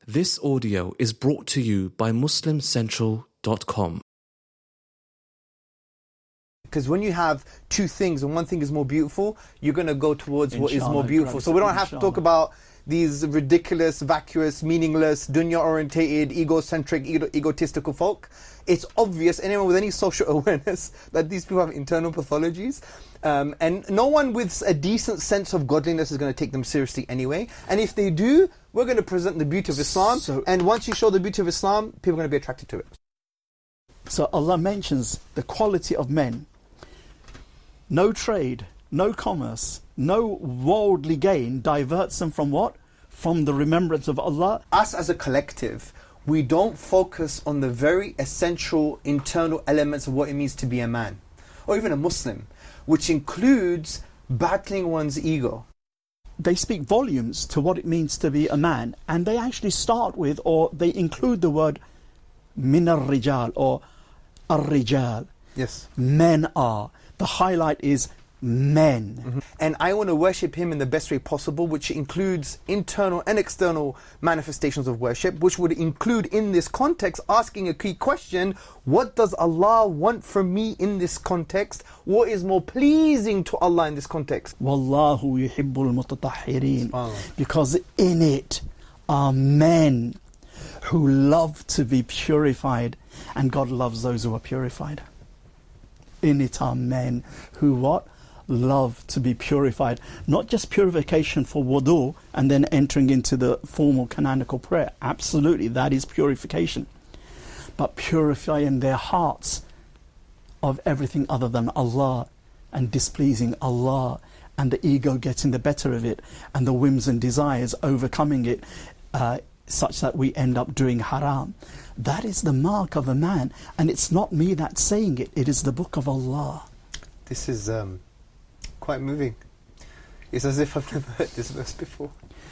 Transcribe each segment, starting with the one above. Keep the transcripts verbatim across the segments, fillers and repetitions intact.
This audio is brought to you by muslim central dot com. Because when you have two things and one thing is more beautiful, you're going to go towards Inshallah, what is more beautiful. So we don't have to talk about these ridiculous, vacuous, meaningless, dunya-orientated, egocentric, ego- egotistical folk. It's obvious, anyone with any social awareness, that these people have internal pathologies. Um, and no one with a decent sense of godliness is going to take them seriously anyway. And if they do, we're going to present the beauty of Islam. So, and once you show the beauty of Islam, people are going to be attracted to it. So Allah mentions the quality of men. No trade, no commerce, no worldly gain diverts them from what? From the remembrance of Allah. Us as a collective, we don't focus on the very essential internal elements of what it means to be a man, or even a Muslim, which includes battling one's ego. They speak volumes to what it means to be a man, and they actually start with, or they include the word min ar-rijal, or ar-rijal. Yes. Men are. The highlight is men. Mm-hmm. And I want to worship him in the best way possible, which includes internal and external manifestations of worship, which would include in this context asking a key question: what does Allah want from me in this context? What is more pleasing to Allah in this context? Wallahu yuhibbul mutatahhirin. Because in it are men who love to be purified, and God loves those who are purified. In it are men who what? Love to be purified. Not just purification for wudu and then entering into the formal canonical prayer. Absolutely, that is purification. But purifying their hearts of everything other than Allah, and displeasing Allah, and the ego getting the better of it, and the whims and desires overcoming it, uh, such that we end up doing haram. That is the mark of a man, and it's not me that's saying it, it is the book of Allah. This is um, quite moving. It's as if I've never heard this verse before.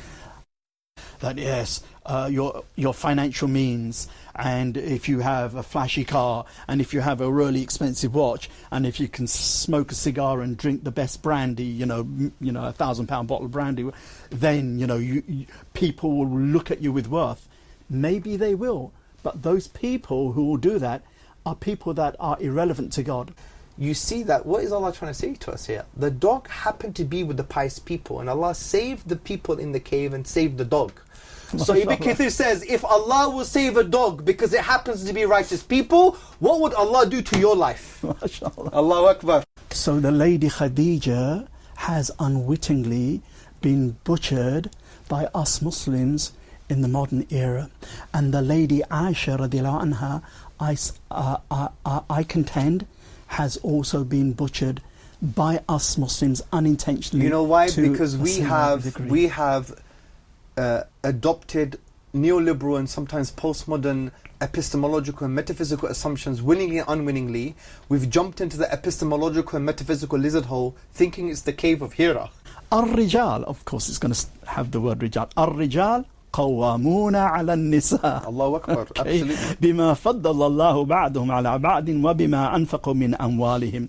That yes, uh, your your financial means, and if you have a flashy car, and if you have a really expensive watch, and if you can smoke a cigar and drink the best brandy, you know, m- you know, a thousand pound bottle of brandy, then you know, you, you people will look at you with worth. Maybe they will, but those people who will do that are people that are irrelevant to God. You see that, what is Allah trying to say to us here? The dog happened to be with the pious people, and Allah saved the people in the cave and saved the dog. So Ibn Kathir says, if Allah will save a dog because it happens to be righteous people, what would Allah do to your life? Allahu Akbar. So the lady Khadija has unwittingly been butchered by us Muslims in the modern era. And the lady Aisha radiallahu anha, I, uh, I, I, I contend, has also been butchered by us Muslims unintentionally. You know why? Because we have degree. we have uh, adopted neoliberal and sometimes postmodern epistemological and metaphysical assumptions willingly and unwillingly. We've jumped into the epistemological and metaphysical lizard hole thinking it's the cave of Hira. Ar-Rijal, of course it's going to have the word Rijal. Ar-Rijal قوامون على النساء. Allahu Akbar, absolutely. بما فضل الله بعضهم على بعض وبما أنفقوا من أموالهم.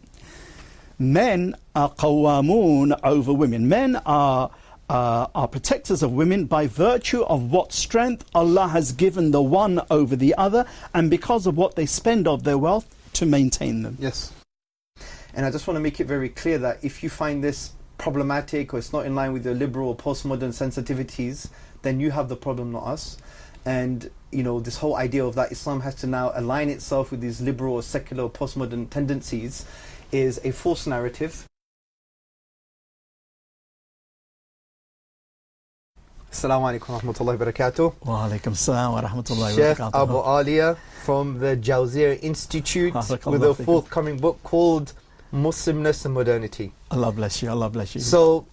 Men are قوامون over women. Men are uh, are protectors of women by virtue of what strength Allah has given the one over the other, and because of what they spend of their wealth to maintain them. Yes. And I just want to make it very clear that if you find this problematic, or it's not in line with your liberal or postmodern sensitivities, then you have the problem, not us. And you know, this whole idea of that Islam has to now align itself with these liberal or secular or postmodern tendencies is a false narrative. Assalamu alaikum wa rahmatullahi wa barakatuh. Wa alaikum assalam wa rahmatullahi wa Sheikh barakatuh. Abu Alia from the Jawziyah Institute with a forthcoming book called Muslimness and Modernity. Allah bless you, Allah bless you. So,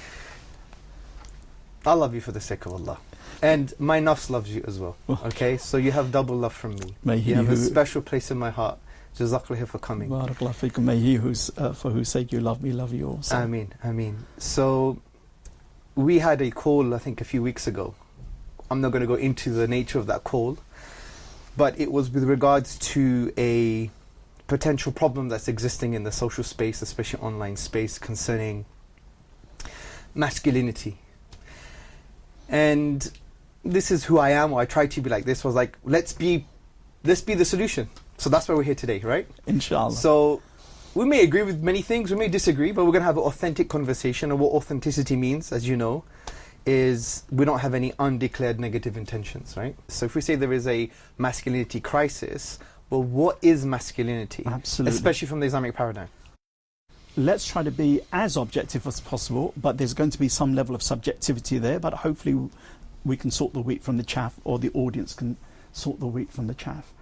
I love you for the sake of Allah. And my nafs loves you as well. Okay? So you have double love from me. May he you have who a special place in my heart. Jazakallah for coming. Barakallah feekum. May he who's, uh, for whose sake you love me, love you also. Ameen, ameen. So, we had a call, I think, a few weeks ago. I'm not going to go into the nature of that call. But it was with regards to a potential problem that's existing in the social space, especially online space, concerning masculinity. And this is who I am, or I try to be like this. I was like, let's be, let's be the solution. So that's why we're here today, right? Inshallah. So we may agree with many things, we may disagree, but we're going to have an authentic conversation. And what authenticity means, as you know, is we don't have any undeclared negative intentions, right? So if we say there is a masculinity crisis, well, what is masculinity? Absolutely. Especially from the Islamic paradigm. Let's try to be as objective as possible, but there's going to be some level of subjectivity there, but hopefully we can sort the wheat from the chaff, or the audience can sort the wheat from the chaff.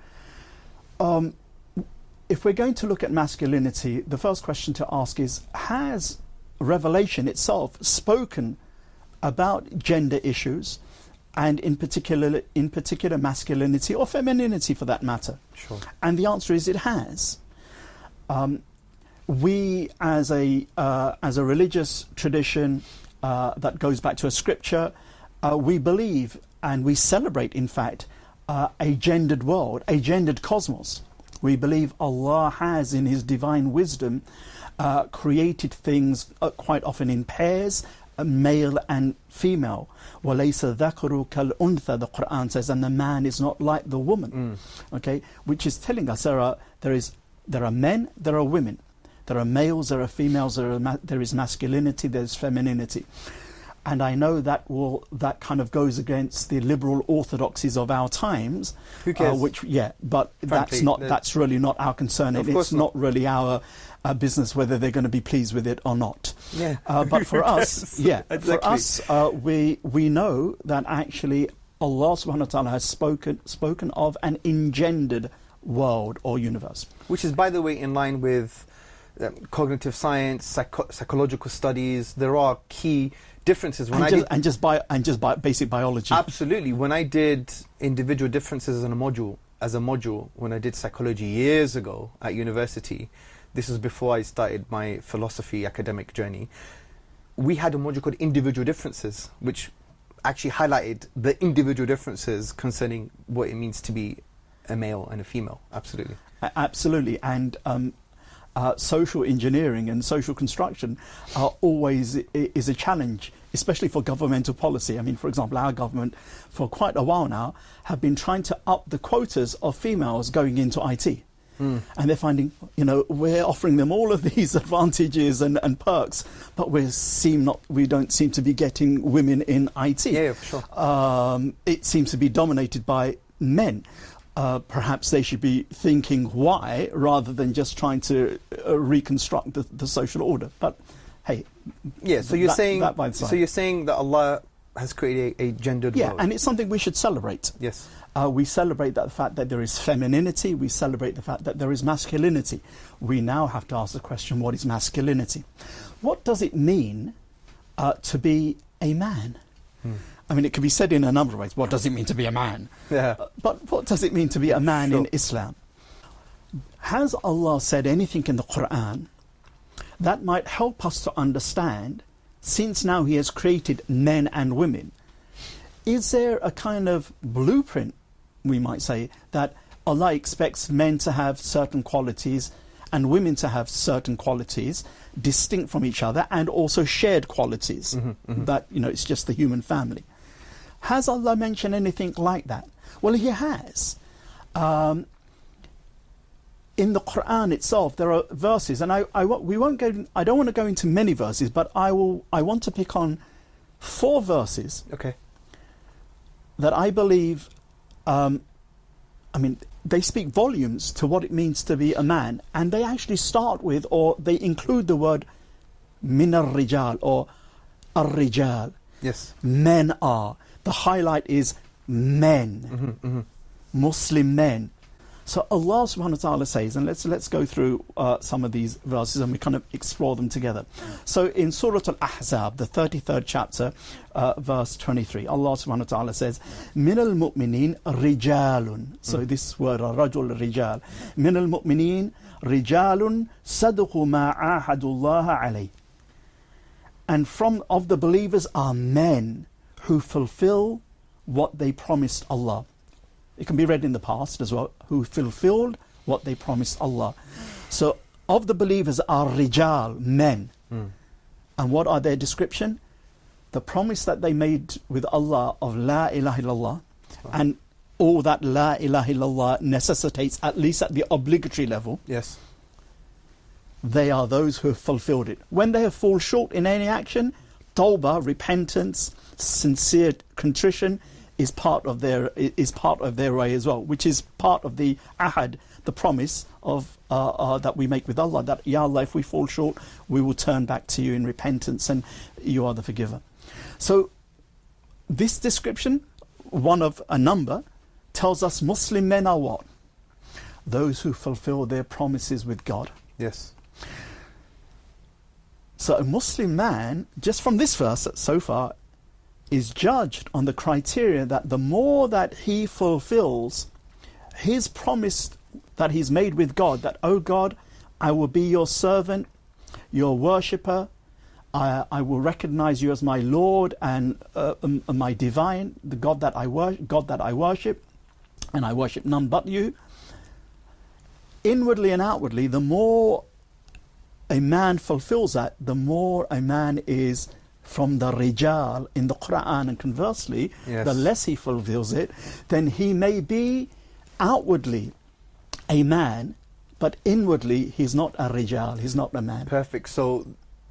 Um, if we're going to look at masculinity, the first question to ask is, has Revelation itself spoken about gender issues, and in particular, in particular masculinity or femininity for that matter? Sure. And the answer is it has. Um, we, as a uh, as a religious tradition uh, that goes back to a scripture, uh, we believe and we celebrate, in fact, uh, a gendered world, a gendered cosmos. We believe Allah has, in His divine wisdom, uh, created things uh, quite often in pairs, uh, male and female. وَلَيْسَ ذَكَرُ كَالْأُنْثَى, the Quran says, and the man is not like the woman. Mm. Okay, which is telling us there are there is there are men, there are women, there are males, there are females, there are ma there is masculinity, there is femininity. And I know that will that kind of goes against the liberal orthodoxies of our times. Who cares? Uh, which yeah, but Frankly, that's not that's really not our concern. Of It, course it's not. not really our uh, business whether they're going to be pleased with it or not. Yeah. Uh, but for us, yeah, exactly. for us, uh, we we know that actually Allah Subhanahu wa Taala has spoken spoken of an engendered world or universe, which is, by the way, in line with um, cognitive science, psycho psychological studies. There are key differences. When and, I just, did, and just by and just by basic biology. Absolutely. When I did individual differences in a module, as a module, when I did psychology years ago at university, this was before I started my philosophy academic journey, we had a module called individual differences, which actually highlighted the individual differences concerning what it means to be a male and a female. Absolutely. A absolutely. And um, uh, social engineering and social construction are always I is a challenge, especially for governmental policy. I mean, for example, our government for quite a while now have been trying to up the quotas of females going into I T. Mm. And they're finding, you know, we're offering them all of these advantages and, and perks, but we seem not, we don't seem to be getting women in I T. Yeah, yeah, for sure. Um, it seems to be dominated by men. Uh, perhaps they should be thinking why, rather than just trying to uh, reconstruct the, the social order. But hey, yeah. So you're that, saying, that so you're saying that Allah has created a, a gendered yeah, world. and it's something we should celebrate. Yes. Uh, we celebrate that the fact that there is femininity. We celebrate the fact that there is masculinity. We now have to ask the question: what is masculinity? What does it mean uh, to be a man? Hmm. I mean, it can be said in a number of ways. What does it mean to be a man? Yeah. Uh, but what does it mean to be a man sure. in Islam? Has Allah said anything in the Quran that might help us to understand, since now He has created men and women, is there a kind of blueprint, we might say, that Allah expects men to have certain qualities and women to have certain qualities distinct from each other, and also shared qualities, mm-hmm, mm-hmm. that, you know, it's just the human family? Has Allah mentioned anything like that? Well, He has. Um, in the Quran itself, there are verses, and I, I, we won't go. I don't want to go into many verses, but I will. I want to pick on four verses. Okay. That I believe, um, I mean, they speak volumes to what it means to be a man, and they actually start with, or they include the word min ar-rijal or ar-rijal. Yes. Men are. The highlight is men, mm-hmm, mm-hmm. Muslim men. So Allah subhanahu wa ta'ala says, and let's let's go through uh, some of these verses and we kind of explore them together. So in Surah Al-Ahzab, the thirty-third chapter, uh, verse twenty-three, Allah subhanahu wa ta'ala says, Min al-mu'minin rijalun. So mm. this word, rajul rijal. Min al-mu'minin rijalun sadqu ma ahadullah alayh. And from of the believers are men who fulfill what they promised Allah. It can be read in the past as well, who fulfilled what they promised Allah. So of the believers are rijal, men. Mm. And what are their description? the promise that they made with Allah of La ilaha illallah, and all that La ilaha illallah necessitates, at least at the obligatory level, Yes. they are those who have fulfilled it. When they have fallen short in any action, tawbah, repentance, sincere contrition is part of their is part of their way as well, which is part of the ahad, the promise of uh, uh, that we make with Allah, that Ya Allah, if we fall short, we will turn back to you in repentance, and you are the forgiver. So this description, one of a number, tells us Muslim men are what? Those who fulfill their promises with God. Yes. So a Muslim man, just from this verse so far, is judged on the criteria that the more that he fulfills his promise that he's made with God, that, oh God, I will be your servant, your worshipper, I, I will recognize you as my Lord and uh, um, my divine, the God that I wor- God that I worship, and I worship none but you. Inwardly and outwardly, the more a man fulfills that, the more a man is from the rijal in the Quran, and conversely, Yes. the less he fulfills it, then he may be outwardly a man, but inwardly he's not a rijal, he's not a man. Perfect. So,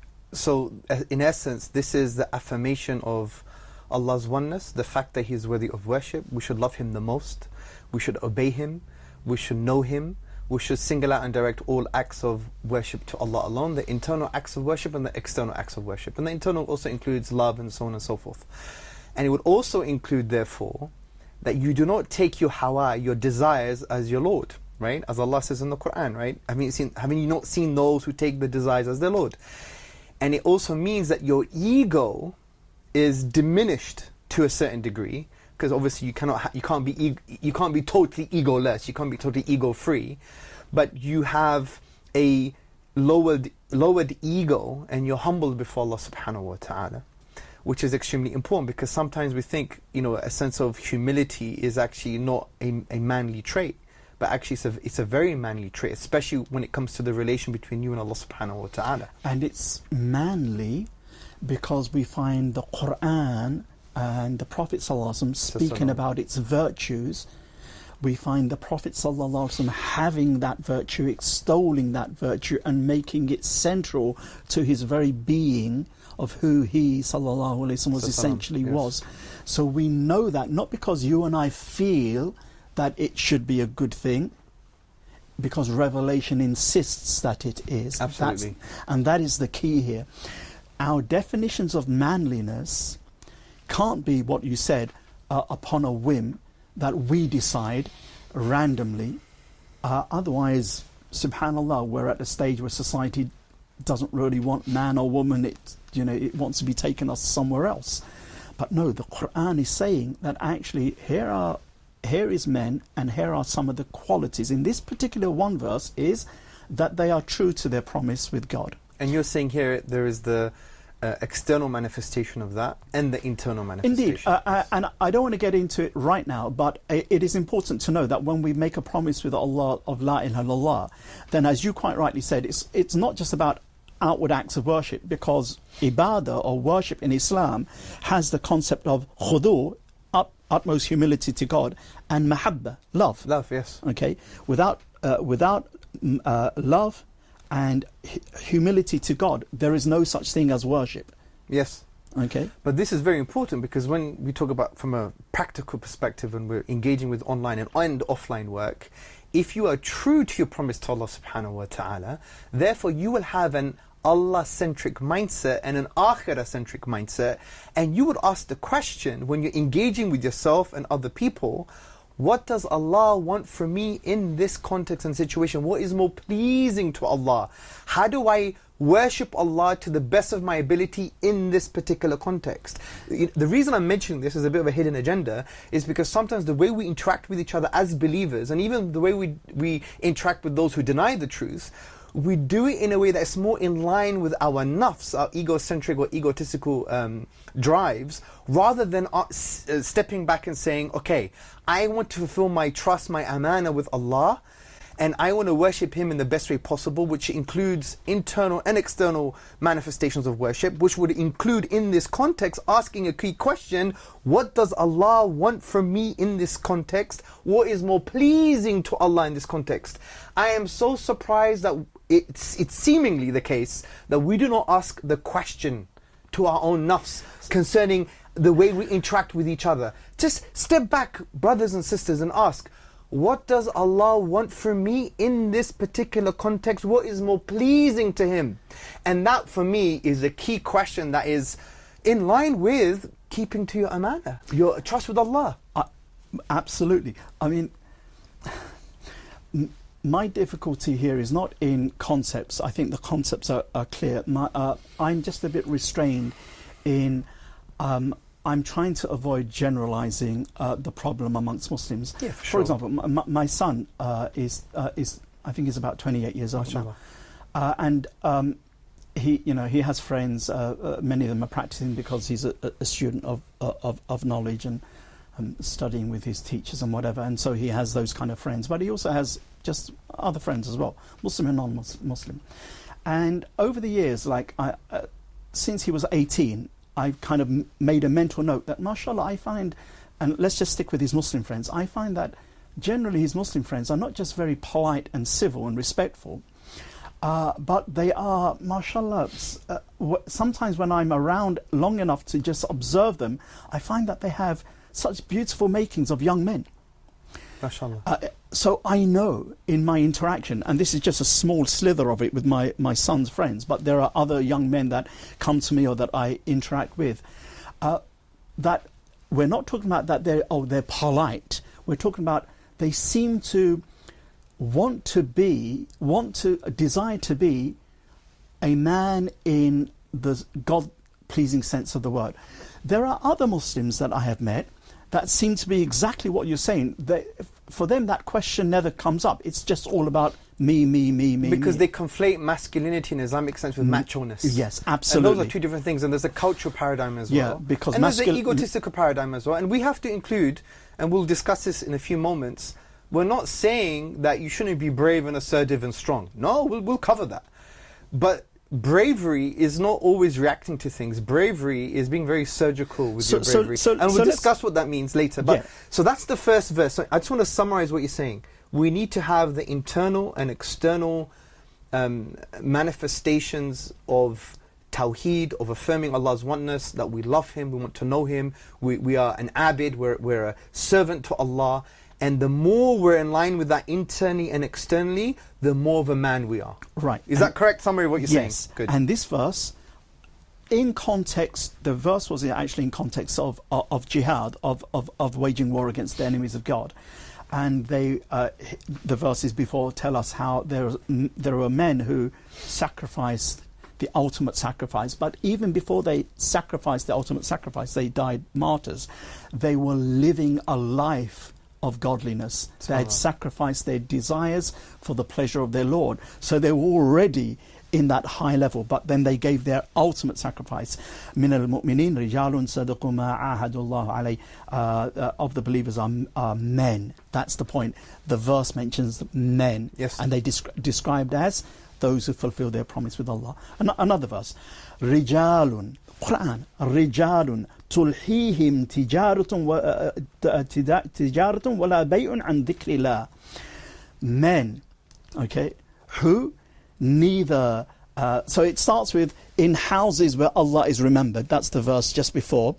so uh, in essence, this is the affirmation of Allah's oneness, the fact that He is worthy of worship. We should love Him the most. We should obey Him. We should know Him. We should single out and direct all acts of worship to Allah alone, the internal acts of worship and the external acts of worship. And the internal also includes love and so on and so forth. And it would also include, therefore, that you do not take your hawa, your desires, as your Lord, right? As Allah says in the Quran, right? Have you seen, haven't you not seen those who take the desires as their Lord? And it also means that your ego is diminished to a certain degree, because obviously you cannot, ha- you can't be, e- you can't be totally egoless, you can't be totally ego-free, but you have a lowered, lowered ego, and you're humbled before Allah subhanahu wa ta'ala, which is extremely important, because sometimes we think, you know, a sense of humility is actually not a, a manly trait, but actually it's a, it's a very manly trait, especially when it comes to the relation between you and Allah subhanahu wa ta'ala. And it's manly because we find the Quran and the Prophet ﷺ speaking about its virtues. We find the Prophet ﷺ having that virtue, extolling that virtue, and making it central to his very being of who he sallallahu alaihi wasallam was essentially yes. was. So we know that not because you and I feel that it should be a good thing, because revelation insists that it is. Absolutely. That's, and that is the key here. Our definitions of manliness can't be what you said uh, upon a whim that we decide randomly. Uh, otherwise, subhanallah, we're at a stage where society doesn't really want man or woman. It, you know, it wants to be taken us somewhere else. But no, the Quran is saying that actually here are here is men, and here are some of the qualities. In this particular one verse is that they are true to their promise with God. And you're saying here there is the uh, external manifestation of that and the internal manifestation. Indeed, uh, uh, and I don't want to get into it right now, but it is important to know that when we make a promise with Allah of La ilaha illallah, then as you quite rightly said, it's, it's not just about outward acts of worship, because ibadah or worship in Islam has the concept of khudu, ut, utmost humility to God, and mahabba, love. Love, yes. Okay, without uh, without uh, love and humility to God, there is no such thing as worship. Yes. Okay. But this is very important, because when we talk about from a practical perspective and we're engaging with online and, and offline work, if you are true to your promise to Allah subhanahu wa ta'ala, therefore you will have an Allah-centric mindset and an akhirah-centric mindset, and you would ask the question when you're engaging with yourself and other people, what does Allah want from me in this context and situation? What is more pleasing to Allah? How do I worship Allah to the best of my ability in this particular context? The reason I'm mentioning this as a bit of a hidden agenda is because sometimes the way we interact with each other as believers, and even the way we, we interact with those who deny the truth, we do it in a way that's more in line with our nafs, our egocentric or egotistical um, drives, rather than uh, s- uh, stepping back and saying, okay, I want to fulfill my trust, my amana with Allah, and I want to worship Him in the best way possible, which includes internal and external manifestations of worship, which would include in this context asking a key question: what does Allah want from me in this context? What is more pleasing to Allah in this context? I am so surprised that it's, it's seemingly the case that we do not ask the question to our own nafs concerning the way we interact with each other. Just step back, brothers and sisters, and ask, what does Allah want from me in this particular context? What is more pleasing to Him? And that for me is a key question that is in line with keeping to your amana, your trust with Allah. Uh, absolutely. I mean, my difficulty here is not in concepts. I think the concepts are, are clear. My, uh, I'm just a bit restrained in... Um, I'm trying to avoid generalizing uh, the problem amongst Muslims. Yeah, for, for sure. example, my, my son uh, is uh, is I think he's about twenty-eight years old now, uh, and um, he you know he has friends. Uh, uh, many of them are practicing because he's a, a student of, uh, of of knowledge and um, studying with his teachers and whatever. And so he has those kind of friends. But he also has just other friends as well, Muslim and non-Muslim. And over the years, like I, uh, since he was eighteen. I've kind of made a mental note that, mashallah, I find, and let's just stick with his Muslim friends, I find that generally his Muslim friends are not just very polite and civil and respectful, uh, but they are, mashallah, uh, w sometimes when I'm around long enough to just observe them, I find that they have such beautiful makings of young men. MashaAllah. Uh, so I know in my interaction, and this is just a small slither of it with my, my son's friends, but there are other young men that come to me or that I interact with, uh, that we're not talking about that they're, oh, they're polite. We're talking about they seem to want to be, want to, desire to be a man in the God-pleasing sense of the word. There are other Muslims that I have met that seem to be exactly what you're saying. They, for them, that question never comes up. It's just all about me, me, me, me, Because me. they conflate masculinity in Islamic sense with macho-ness. Yes, absolutely. And those are two different things, and there's a cultural paradigm as Yeah, well. because and there's an mascul- egotistical paradigm as well. And we have to include, and we'll discuss this in a few moments, we're not saying that you shouldn't be brave and assertive and strong. No, we'll, we'll cover that. But bravery is not always reacting to things. Bravery is being very surgical with So- your so- bravery. so- and we'll so let's- discuss what that means later. But Yeah. So that's the first verse. So I just want to summarize what you're saying. We need to have the internal and external um, manifestations of Tawheed, of affirming Allah's oneness, that we love Him, we want to know Him, we, we are an abid, we're, we're a servant to Allah. And the more we're in line with that internally and externally, the more of a man we are. Right. Is And- that correct summary of what you're yes. saying? Good. And this verse, in context, the verse was actually in context of, of, of jihad, of, of, of waging war against the enemies of God. And they, uh, the verses before tell us how there, there were men who sacrificed the ultimate sacrifice. But even before they sacrificed the ultimate sacrifice, they died martyrs. They were living a life of godliness. They had sacrificed their desires for the pleasure of their Lord. So they were already in that high level, but then they gave their ultimate sacrifice. من المؤمنين رجال صدقوا ما عاهدوا الله عليه. Uh, of the believers are, are men. That's the point. The verse mentions men, Yes. and they descri- described as those who fulfill their promise with Allah. An- another verse, رجال Quran, رجال تلهيهم تجارة و تجارة ولا بيع عن ذكر الله. Men, okay, who neither. Uh, so it starts with in houses where Allah is remembered. That's the verse just before,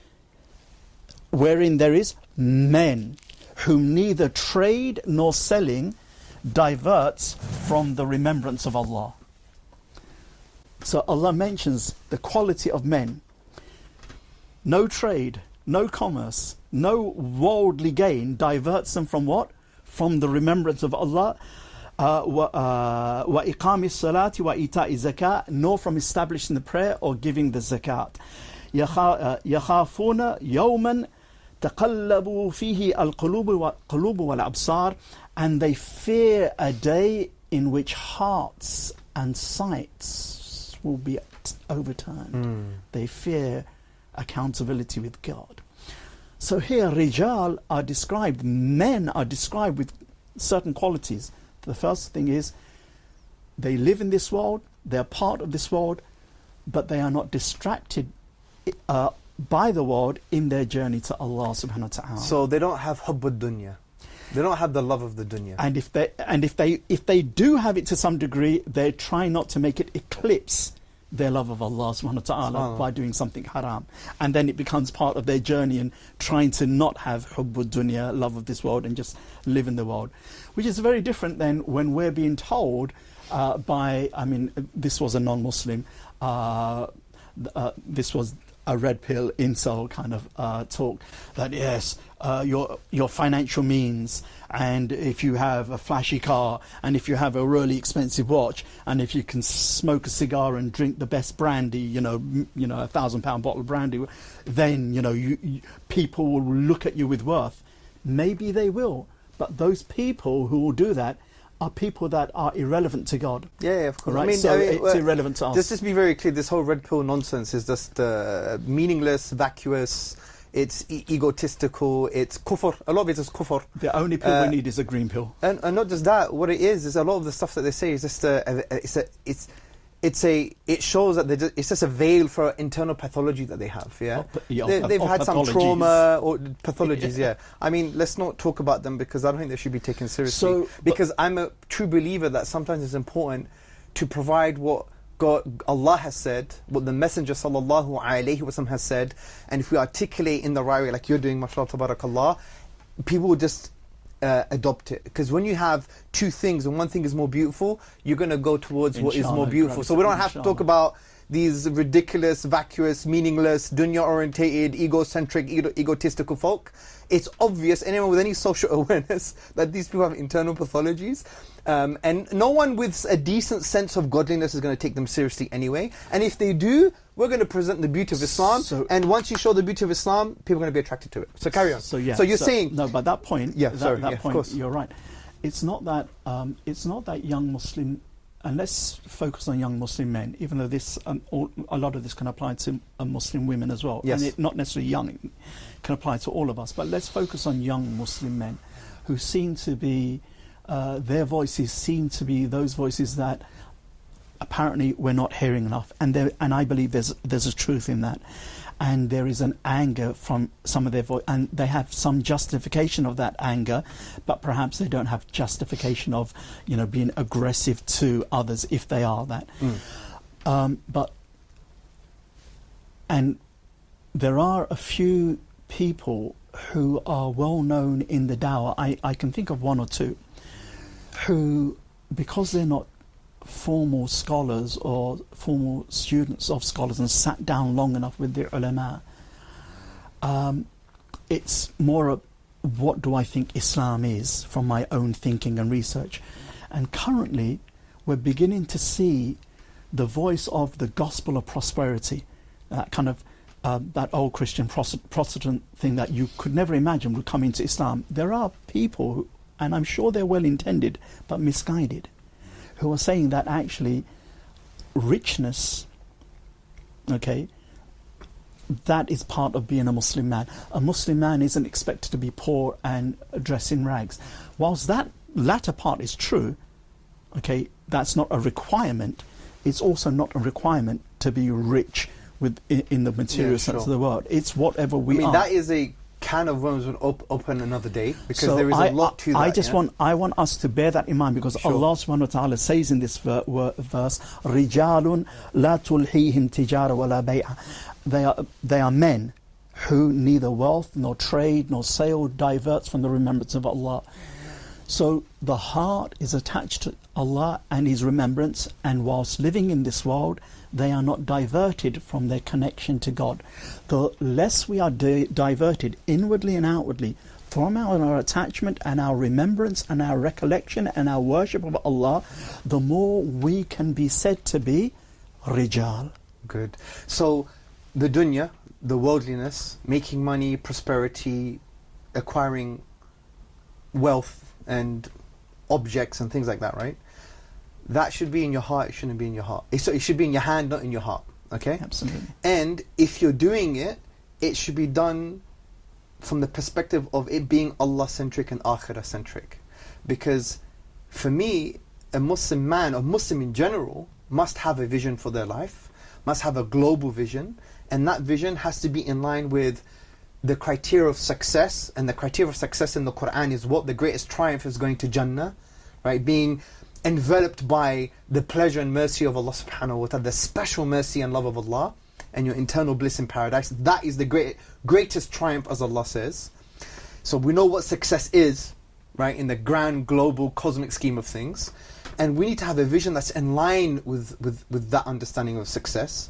wherein there is men whom neither trade nor selling diverts from the remembrance of Allah. So Allah mentions the quality of men. No trade, no commerce, no worldly gain diverts them from what? From the remembrance of Allah. وَإِقَامِ الصَّلَاةِ وَإِيتَاءِ الزَّكَاةِ, nor from establishing the prayer or giving the zakat. يَخَافُونَ يَوْمًا تَقَلَّبُوا فِيهِ الْقُلُوبُ وَالْأَبْصَارِ, and they fear a day in which hearts and sights will be overturned. Mm. They fear accountability with God. So here, rijal are described, men are described with certain qualities. The first thing is they live in this world, they're part of this world, but they are not distracted uh, by the world in their journey to Allah subhanahu wa ta'ala. So they don't have hubbud dunya. They don't have the love of the dunya. And if they and if they if they do have it to some degree, they try not to make it eclipse their love of Allah subhanahu wa ta'ala by doing something haram. And then it becomes part of their journey and trying to not have hubbud dunya, love of this world, and just live in the world. Which is very different than when we're being told uh, by, I mean, this was a non-Muslim, uh, uh, this was a red pill incel kind of uh, talk, that yes, uh, your your financial means, and if you have a flashy car, and if you have a really expensive watch, and if you can smoke a cigar and drink the best brandy, you know, m- you know, a thousand pound bottle of brandy, then you know you, you people will look at you with worth. Maybe they will, but those people who will do that are people that are irrelevant to God. Yeah, yeah, of course. Right? I mean, so I mean, it's well, irrelevant to us. Just to be very clear, this whole red pill nonsense is just uh, meaningless, vacuous, it's e- egotistical, it's kufr. A lot of it is kufr. The only pill uh, we need is a green pill. And, and not just that, what it is, is a lot of the stuff that they say is just a, a, it's a, it's, it's a, it shows that just, it's just a veil for internal pathology that they have, yeah? Oh, yeah they, they've oh, had some pathologies. trauma or pathologies, yeah. I mean, let's not talk about them because I don't think they should be taken seriously. So, because I'm a true believer that sometimes it's important to provide what God, Allah has said, what the Messenger sallallahu alaihi wasallam has said, and if we articulate in the right way, like you're doing, mashallah, tabarakallah, people will just uh, adopt it. Because when you have two things and one thing is more beautiful, you're going to go towards what is more Inshallah, beautiful. So we don't have to talk about these ridiculous, vacuous, meaningless, dunya-orientated, egocentric, ego- egotistical folk. It's obvious, anyone with any social awareness, that these people have internal pathologies. Um, and no one with a decent sense of godliness is going to take them seriously anyway. And if they do, we're going to present the beauty of Islam. So, and once you show the beauty of Islam, people are going to be attracted to it. So carry on. So, yeah, so you're so, saying... No, but that point, yeah, that, sorry, that yeah, point, of course. you're right. It's not that, um, it's not that young Muslim... And let's focus on young Muslim men, even though this um, all, a lot of this can apply to uh, Muslim women as well. Yes. And it, not necessarily young, it can apply to all of us. But let's focus on young Muslim men who seem to be, uh, their voices seem to be those voices that apparently we're not hearing enough. And there, and I believe there's there's a truth in that. And there is an anger from some of their voice, and they have some justification of that anger, but perhaps they don't have justification of, you know, being aggressive to others if they are that. Mm. Um, but and there are a few people who are well known in the dawah. I, I can think of one or two who, because they're not formal scholars or formal students of scholars and sat down long enough with the ulama, um, it's more of what do I think Islam is from my own thinking and research. And currently we're beginning to see the voice of the gospel of prosperity, that kind of uh, that old Christian Protestant thing that you could never imagine would come into Islam. There are people who, and I'm sure they're well intended but misguided, who are saying that actually richness, okay, that is part of being a Muslim man. A Muslim man isn't expected to be poor and dress in rags. Whilst that latter part is true, okay, that's not a requirement. It's also not a requirement to be rich with in, in the material yeah, sense sure. of the word. It's whatever we I mean, are. that is a can of worms would op- open another day, because so there is a I, lot to that. I just yeah? want I want us to bear that in mind, because Sure. Allah subhanahu wa ta'ala says in this ver- ver- verse, Rijalun la tulhihim tijara wa la bay'a. They are they are men who neither wealth nor trade nor sale diverts from the remembrance of Allah. So the heart is attached to Allah and His remembrance, and whilst living in this world, they are not diverted from their connection to God. The less we are di- diverted inwardly and outwardly from our, our attachment and our remembrance and our recollection and our worship of Allah, the more we can be said to be rijal. Good. So the dunya, the worldliness, making money, prosperity, acquiring wealth and objects and things like that, right? That should be in your heart, it shouldn't be in your heart. It, it should be in your hand, not in your heart. Okay? Absolutely. And if you're doing it, it should be done from the perspective of it being Allah-centric and Akhirah-centric. Because for me, a Muslim man, or Muslim in general, must have a vision for their life, must have a global vision, and that vision has to be in line with the criteria of success. And the criteria of success in the Quran is what? The greatest triumph is going to Jannah, right? Being enveloped by the pleasure and mercy of Allah subhanahu wa ta'ala, the special mercy and love of Allah, and your internal bliss in paradise. That is the great, greatest triumph, as Allah says. So we know what success is, right, in the grand global cosmic scheme of things. And we need to have a vision that's in line with, with, with that understanding of success.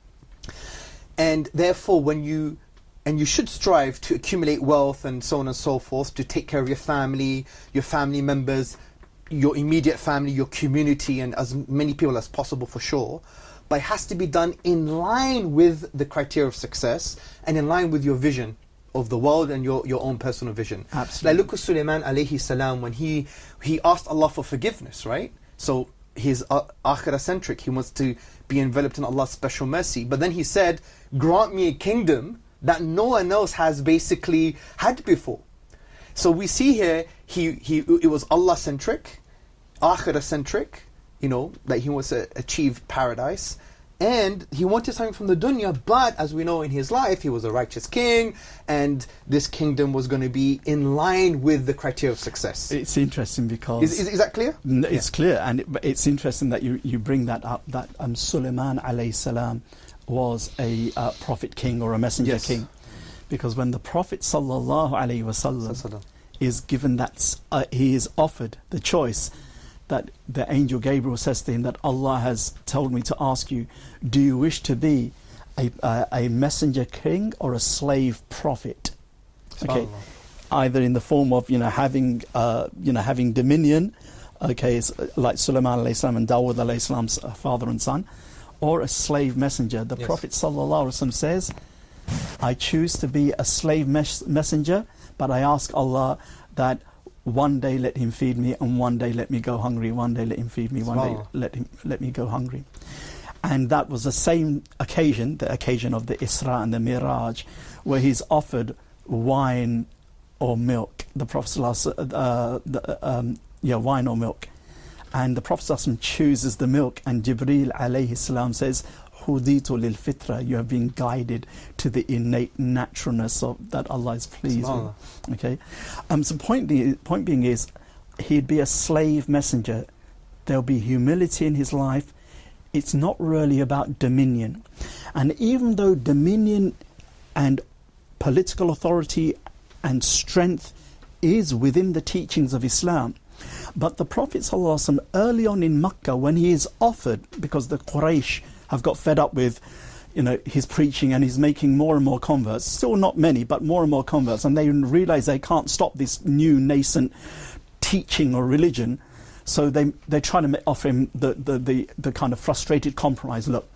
And therefore, when you, and you should strive to accumulate wealth and so on and so forth, to take care of your family, your family members, your immediate family, your community, and as many people as possible, for sure. But it has to be done in line with the criteria of success and in line with your vision of the world and your, your own personal vision. Absolutely. Like look at Sulaiman alayhi salam, when he, he asked Allah for forgiveness, right? So he's uh, akhirah-centric. He wants to be enveloped in Allah's special mercy. But then he said, grant me a kingdom that no one else has basically had before. So we see here, he, he it was Allah-centric, akhirah-centric, you know, that he wants to achieve paradise. And he wanted something from the dunya, but as we know in his life, he was a righteous king, and this kingdom was going to be in line with the criteria of success. It's interesting because... Is, is, is that clear? It's yeah. clear, and it, it's interesting that you, you bring that up, that um, Sulaiman alayhi salam was a uh, prophet king or a messenger yes. king. Because when the Prophet sallallahu alayhi wasallam is given that, uh, he is offered the choice, that the angel Gabriel says to him that Allah has told me to ask you, do you wish to be a, uh, a messenger king or a slave prophet? Okay, either in the form of, you know, having uh, you know having dominion, okay, like Sulaiman alayhi salam and Dawood alayhi salam's father and son, or a slave messenger. The yes. Prophet sallallahu alaihi wasallam says, I choose to be a slave mes messenger, but I ask Allah that one day let him feed me, and one day let me go hungry. One day let him feed me, one day let him let me go hungry. And that was the same occasion, the occasion of the Isra and the Miraj, where he's offered wine or milk. The Prophet uh, the, um, yeah, wine or milk, and the Prophet chooses the milk, and Jibreel alayhi salam says, Huditu lil fitra, you have been guided to the innate naturalness of that Allah is pleased with. Okay, um, so point being, point being is, he'd be a slave messenger. There'll be humility in his life. It's not really about dominion, and even though dominion and political authority and strength is within the teachings of Islam, but the Prophet ﷺ early on in Makkah, when he is offered, because the Quraysh have got fed up with, you know, his preaching, and he's making more and more converts, still not many, but more and more converts, and they realize they can't stop this new nascent teaching or religion, so they they try to offer him the, the, the, the kind of frustrated compromise. Look,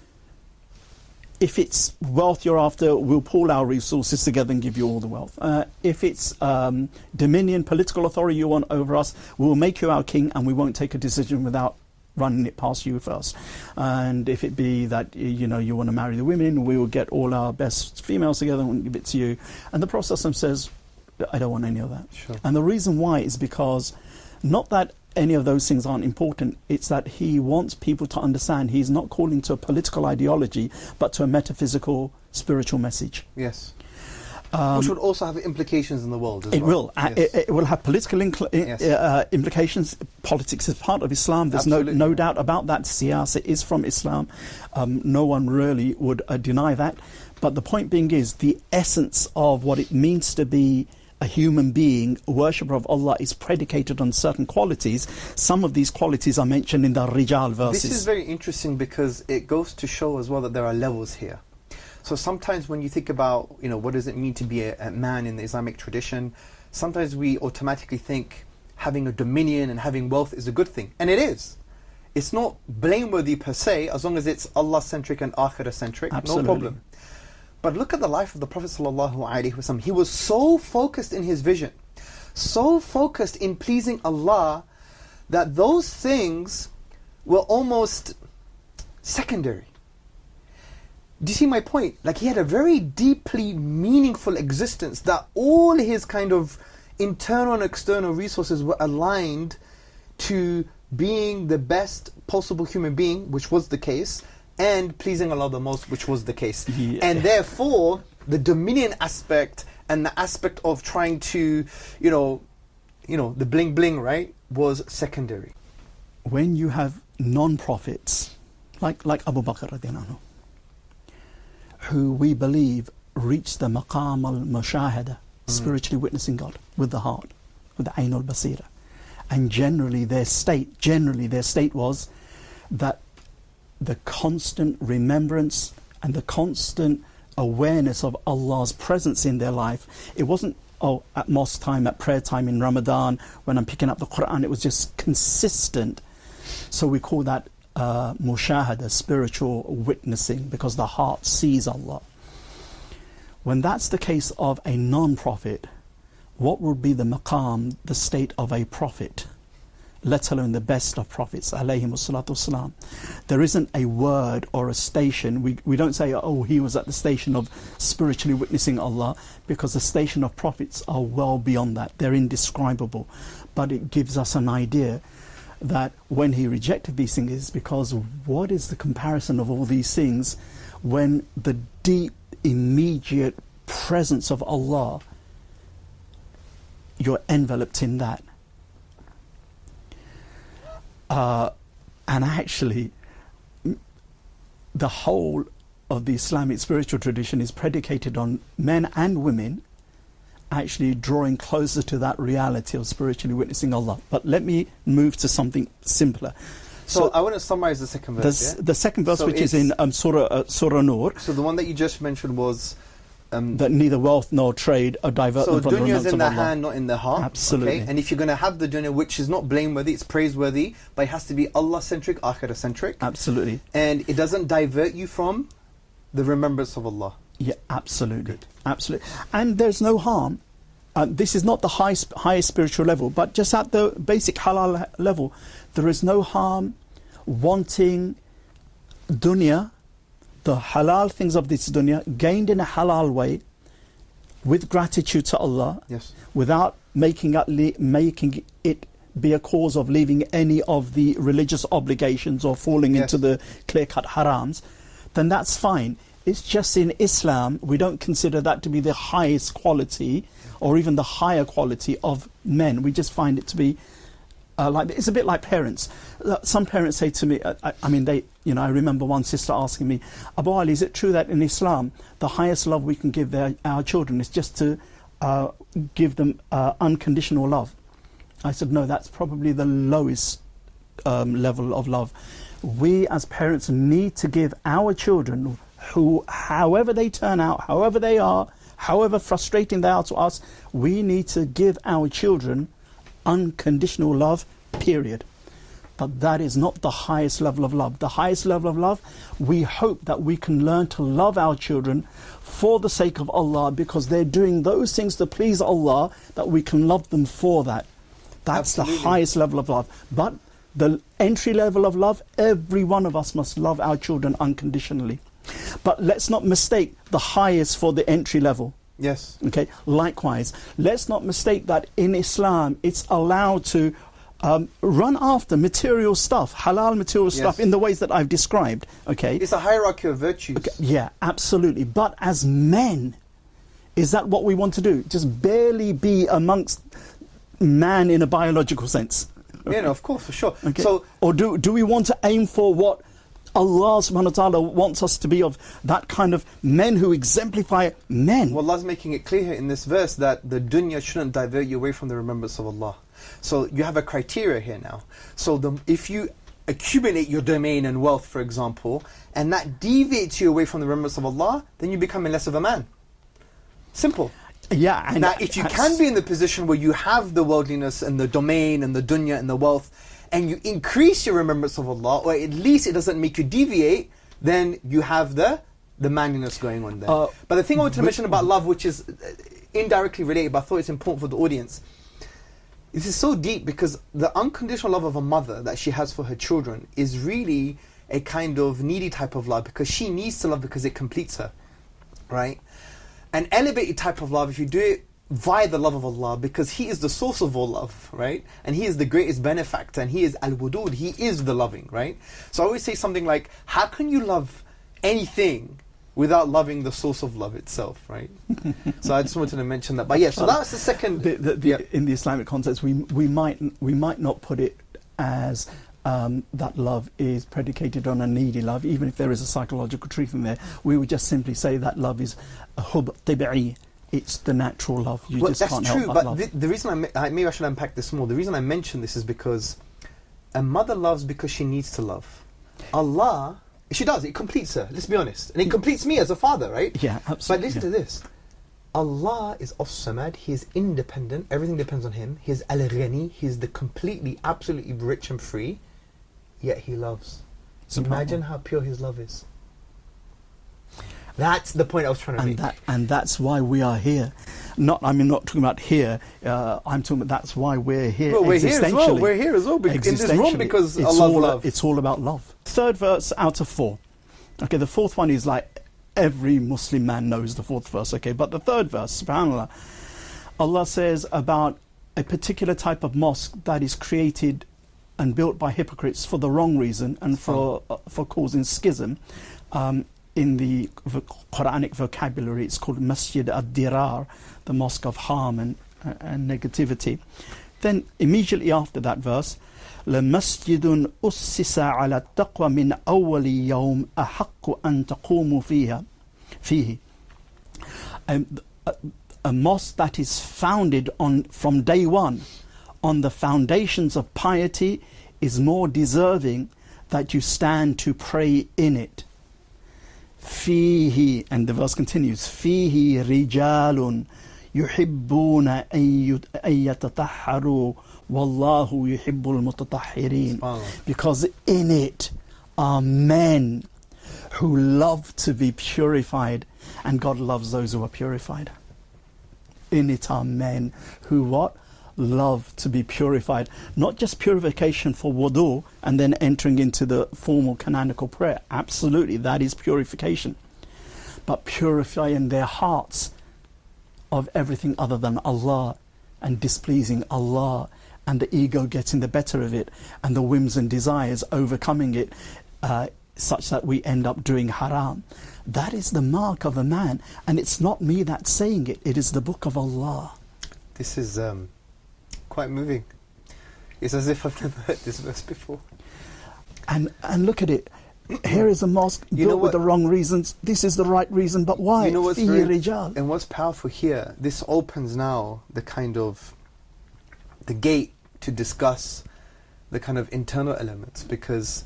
if it's wealth you're after, we'll pool our resources together and give you all the wealth. Uh, if it's um, dominion, political authority you want over us, we'll make you our king, and we won't take a decision without running it past you first. And if it be that, you know, you want to marry the women, we will get all our best females together and give it to you. And the Prophet says, I don't want any of that. Sure. And the reason why is because, not that any of those things aren't important, it's that he wants people to understand he's not calling to a political ideology, but to a metaphysical, spiritual message. Yes. Um, Which would also have implications in the world as it well. will. Yes. Uh, it, it will have political yes. uh, implications. Politics is part of Islam. There's no, no doubt about that. Siyasa is from Islam. Um, no one really would uh, deny that. But the point being is, the essence of what it means to be a human being, a worshipper of Allah, is predicated on certain qualities. Some of these qualities are mentioned in the Rijal verses. This is very interesting because it goes to show as well that there are levels here. So sometimes when you think about, you know, what does it mean to be a, a man in the Islamic tradition, sometimes we automatically think having a dominion and having wealth is a good thing. And it is. It's not blameworthy per se, as long as it's Allah-centric and Akhirah-centric, no problem. But look at the life of the Prophet ﷺ. He was so focused in his vision, so focused in pleasing Allah, that those things were almost secondary. Do you see my point? Like, he had a very deeply meaningful existence that all his kind of internal and external resources were aligned to being the best possible human being, which was the case, and pleasing Allah the most, which was the case. Yeah. And therefore, the dominion aspect and the aspect of trying to, you know, you know, the bling bling, right, was secondary. When you have non-prophets, like, like Abu Bakr radiallahu anhu, who we believe reached the maqam al-mushahada, spiritually witnessing God with the heart, with the ayn al-basira. And generally their state, generally their state was that the constant remembrance and the constant awareness of Allah's presence in their life, it wasn't, oh, at mosque time, at prayer time in Ramadan, when I'm picking up the Quran, it was just consistent. So we call that uh, mushahada, spiritual witnessing, because the heart sees Allah. When that's the case of a non-prophet, what would be the maqam, the state of a prophet, let alone the best of prophets, alayhimu salatu wasalam? There isn't a word or a station. We, we don't say, oh, he was at the station of spiritually witnessing Allah, because the station of prophets are well beyond that. They're indescribable. But it gives us an idea that when he rejected these things, is because what is the comparison of all these things when the deep, immediate presence of Allah, you're enveloped in that. Uh, and actually, the whole of the Islamic spiritual tradition is predicated on men and women actually drawing closer to that reality of spiritually witnessing Allah. But let me move to something simpler. So, so I want to summarize the second verse. The, yeah? the second verse, so which is in um, Surah, uh, Surah Nur. So the one that you just mentioned was Um, that neither wealth nor trade are divert so them from the dunya is remembrance in of the Allah. hand, not in the heart. Absolutely. Okay? And if you're going to have the dunya, which is not blameworthy, it's praiseworthy, but it has to be Allah-centric, akhirah-centric. Absolutely. And it doesn't divert you from the remembrance of Allah. Yeah, absolutely. Absolutely. And there's no harm. Uh, this is not the high, highest spiritual level, but just at the basic halal level, there is no harm wanting dunya, the halal things of this dunya, gained in a halal way, with gratitude to Allah, yes, without making it, making it be a cause of leaving any of the religious obligations or falling yes. into the clear-cut harams, then that's fine. It's just in Islam, we don't consider that to be the highest quality or even the higher quality of men. We just find it to be uh, like, it's a bit like parents. Some parents say to me, I, I mean, they, you know, I remember one sister asking me, Abu Ali, is it true that in Islam, the highest love we can give their, our children is just to uh, give them uh, unconditional love? I said, no, that's probably the lowest um, level of love. We as parents need to give our children, who, however they turn out, however they are, however frustrating they are to us, we need to give our children unconditional love, period. But that is not the highest level of love. The highest level of love, we hope that we can learn to love our children for the sake of Allah, because they're doing those things to please Allah, that we can love them for that. That's Absolutely. The highest level of love. But the entry level of love, every one of us must love our children unconditionally. But let's not mistake the highest for the entry level. Yes. Okay. Likewise, let's not mistake that in Islam it's allowed to um, run after material stuff, halal material yes. stuff, in the ways that I've described. Okay. It's a hierarchy of virtues. Okay. Yeah, absolutely. But as men, is that what we want to do? Just barely be amongst man in a biological sense. Okay. Yeah, no, of course, for sure. Okay. So, or do do we want to aim for what Allah subhanahu wa ta'ala wants us to be, of that kind of men who exemplify men? Well, Allah's making it clear here in this verse that the dunya shouldn't divert you away from the remembrance of Allah. So you have a criteria here now. So the, if you accumulate your domain and wealth, for example, and that deviates you away from the remembrance of Allah, then you become less of a man. Simple. Yeah. And now, if you can be in the position where you have the worldliness and the domain and the dunya and the wealth, and you increase your remembrance of Allah, or at least it doesn't make you deviate, then you have the the manliness going on there. Uh, but the thing I want to mention about love, which is indirectly related, but I thought it's important for the audience, this is so deep, because the unconditional love of a mother that she has for her children is really a kind of needy type of love, because she needs to love because it completes her, right? An elevated type of love, if you do it via the love of Allah, because He is the source of all love, right? And He is the greatest benefactor, and He is Al-Wadud, He is the loving, right? So I always say something like, how can you love anything without loving the source of love itself, right? So I just wanted to mention that. But yeah, so that was the second... The, the, the, yeah. In the Islamic context, we, we, might, we might not put it as um, that love is predicated on a needy love, even if there is a psychological truth in there. We would just simply say that love is a hub tibi'i. It's the natural love. You well, just that's can't true, help but, but love. The, the reason I, I maybe I should unpack this more. The reason I mention this is because a mother loves because she needs to love. Allah, she does. It completes her. Let's be honest, and it completes me as a father, right? Yeah, absolutely. But listen yeah. to this. Allah is as-Samad. He is independent. Everything depends on Him. He is Al-Ghani. He is the completely, absolutely rich and free. Yet He loves. Imagine how pure His love is. That's the point I was trying to and make. That, and that's why we are here. Not, I mean, not talking about here. Uh, I'm talking about that's why we're here. Well, we're here as well. We're here as well. In this room because it's Allah all, love. It's all about love. Third verse out of four. Okay, the fourth one is like every Muslim man knows the fourth verse. Okay, but the third verse, subhanAllah, Allah says about a particular type of mosque that is created and built by hypocrites for the wrong reason and for uh, for causing schism. Um, in the Quranic vocabulary, it's called Masjid ad-Dirar, the mosque of harm and, uh, and negativity. Then immediately after that verse, لَمَسْجِدٌ أُسِّسَ عَلَى التَّقْوَى مِنْ أَوَّلِ يَوْمٍ أَحَقُّ أَن تَقُومُوا فِيهَا فِيهِ um, a, a mosque that is founded on from day one on the foundations of piety is more deserving that you stand to pray in it. فيه, and the verse continues, فيه رجال يحبون أن يتطهروا والله يحب المتطهرين. Because in it are men who love to be purified, and God loves those who are purified. In it are men who what? Love to be purified. Not just purification for wudu and then entering into the formal canonical prayer. Absolutely, that is purification. But purifying their hearts of everything other than Allah and displeasing Allah, and the ego getting the better of it and the whims and desires overcoming it, uh, such that we end up doing haram. That is the mark of a man, and it's not me that's saying it, it is the book of Allah. This is um, quite moving. It's as if I've never heard this verse before. And and look at it. Here is a mosque you built with the wrong reasons. This is the right reason, but why? You know what's very, rijal. And what's powerful here, this opens now the kind of the gate to discuss the kind of internal elements, because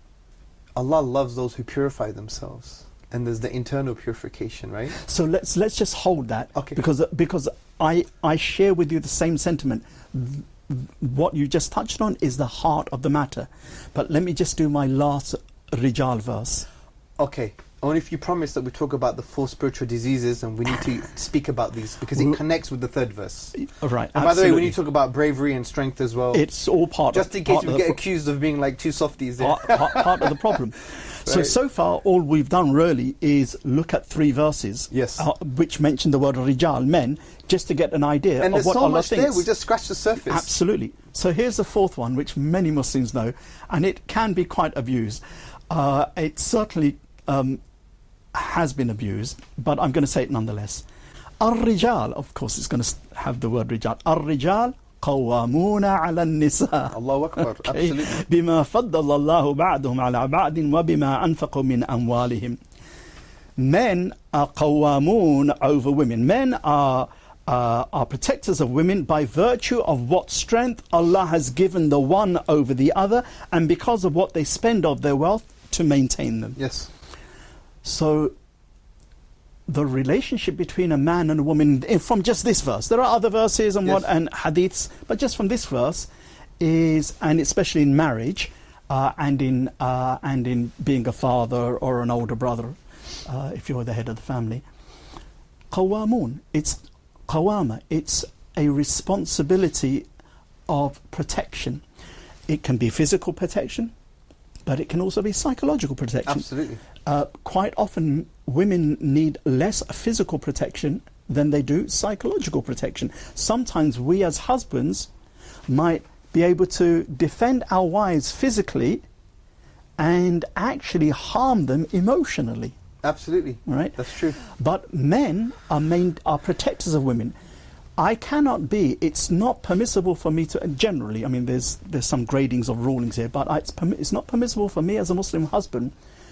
Allah loves those who purify themselves, and there's the internal purification, right? So let's let's just hold that, okay. because because I I share with you the same sentiment. What you just touched on is the heart of the matter. But let me just do my last Rijal verse. Okay. Only if you promise that we talk about the four spiritual diseases, and we need to speak about these because it connects with the third verse. Right. And by the way, we need to talk about bravery and strength as well. It's all part just of in case part we get accused of being like two softies there. Part, part, part of the problem. So, right. so far, all we've done really is look at three verses, yes, uh, which mention the word Rijal, men, just to get an idea and of what so Allah much thinks. There, we just scratched the surface. Absolutely. So here's the fourth one, which many Muslims know, and it can be quite abused. Uh, it certainly um, has been abused, but I'm going to say it nonetheless. Ar-Rijal, of course, it's going to have the word Rijal. Ar-Rijal قوامون على النساء. Allahu Akbar, okay. absolutely. بما فضل الله بعضهم على بعض وبما أنفقوا من أموالهم. Men are قوامون over women. Men are uh, are protectors of women by virtue of what strength Allah has given the one over the other, and because of what they spend of their wealth to maintain them. Yes. So the relationship between a man and a woman, from just this verse, there are other verses and yes. what and hadiths, but just from this verse is, and especially in marriage, uh, and in uh, and in being a father or an older brother, uh, if you're the head of the family, qawamun, it's qawama, it's a responsibility of protection. It can be physical protection, but it can also be psychological protection. Absolutely. Uh, quite often women need less physical protection than they do psychological protection. Sometimes we as husbands might be able to defend our wives physically and actually harm them emotionally. Absolutely. Right? That's true. But men are main, are protectors of women. I cannot be, it's not permissible for me to, generally, I mean, there's there's some gradings of rulings here, but it's, permi- it's not permissible for me as a Muslim husband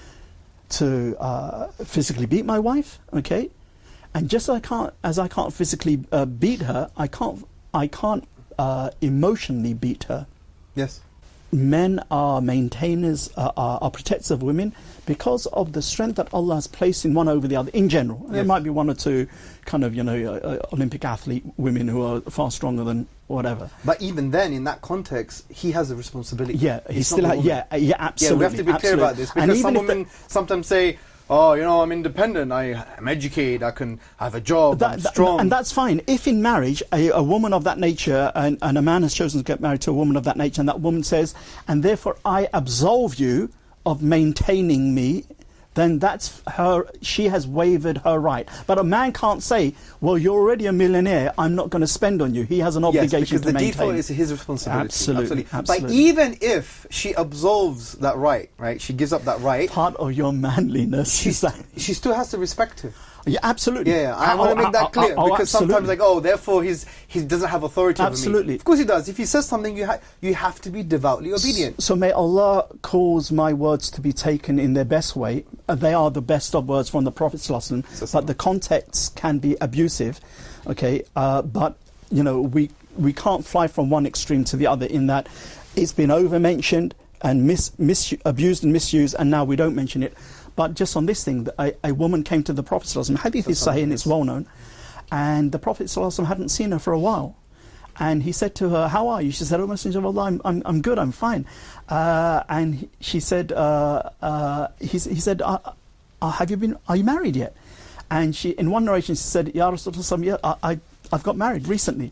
to uh, physically beat my wife, okay? And just as I can't, as I can't physically uh, beat her, I can't, I can't uh, emotionally beat her. Yes. Men are maintainers, uh, are, are protectors of women because of the strength that Allah has placed in one over the other, in general. Yes. There might be one or two kind of, you know, uh, Olympic athlete women who are far stronger than whatever. But even then, in that context, he has a responsibility. Yeah, he's, he's still, ha- yeah, yeah, absolutely. Yeah, we have to be absolutely. clear about this, because some women sometimes say, oh, you know, I'm independent, I, I'm educated, I can have a job, that, I'm that, strong. And that's fine. If in marriage, a, a woman of that nature, and, and a man has chosen to get married to a woman of that nature, and that woman says, and therefore I absolve you of maintaining me, then that's her, she has waived her right. But a man can't say, well, you're already a millionaire, I'm not going to spend on you. He has an obligation yes, because to the maintain. default is his responsibility. Absolutely, absolutely. absolutely. But even if she absolves that right, right, she gives up that right. Part of your manliness she, is that she still has to respect him. Yeah, absolutely. Yeah, yeah. I oh, want to make oh, that clear, oh, oh, because sometimes, like, oh, therefore he's he doesn't have authority over me. Absolutely. Of course he does. If he says something, you ha- you have to be devoutly obedient. So may Allah cause my words to be taken in their best way. Uh, they are the best of words from the Prophet ﷺ, So but the context can be abusive. Okay, uh, but you know we we can't fly from one extreme to the other in that it's been over mentioned and mis, mis abused and misused, and now we don't mention it. But just on this thing, a, a woman came to the Prophet ﷺ, hadith is sahih and it's well known, and the Prophet ﷺ hadn't seen her for a while. And he said to her, how are you? She said, oh, Messenger of Allah, I'm, I'm, I'm good, I'm fine. Uh, and he, she said, uh, uh, he, he said, uh, uh, have you been, are you married yet? And she, in one narration, she said, Ya Rasulullah, yeah, I, I, I've got married recently.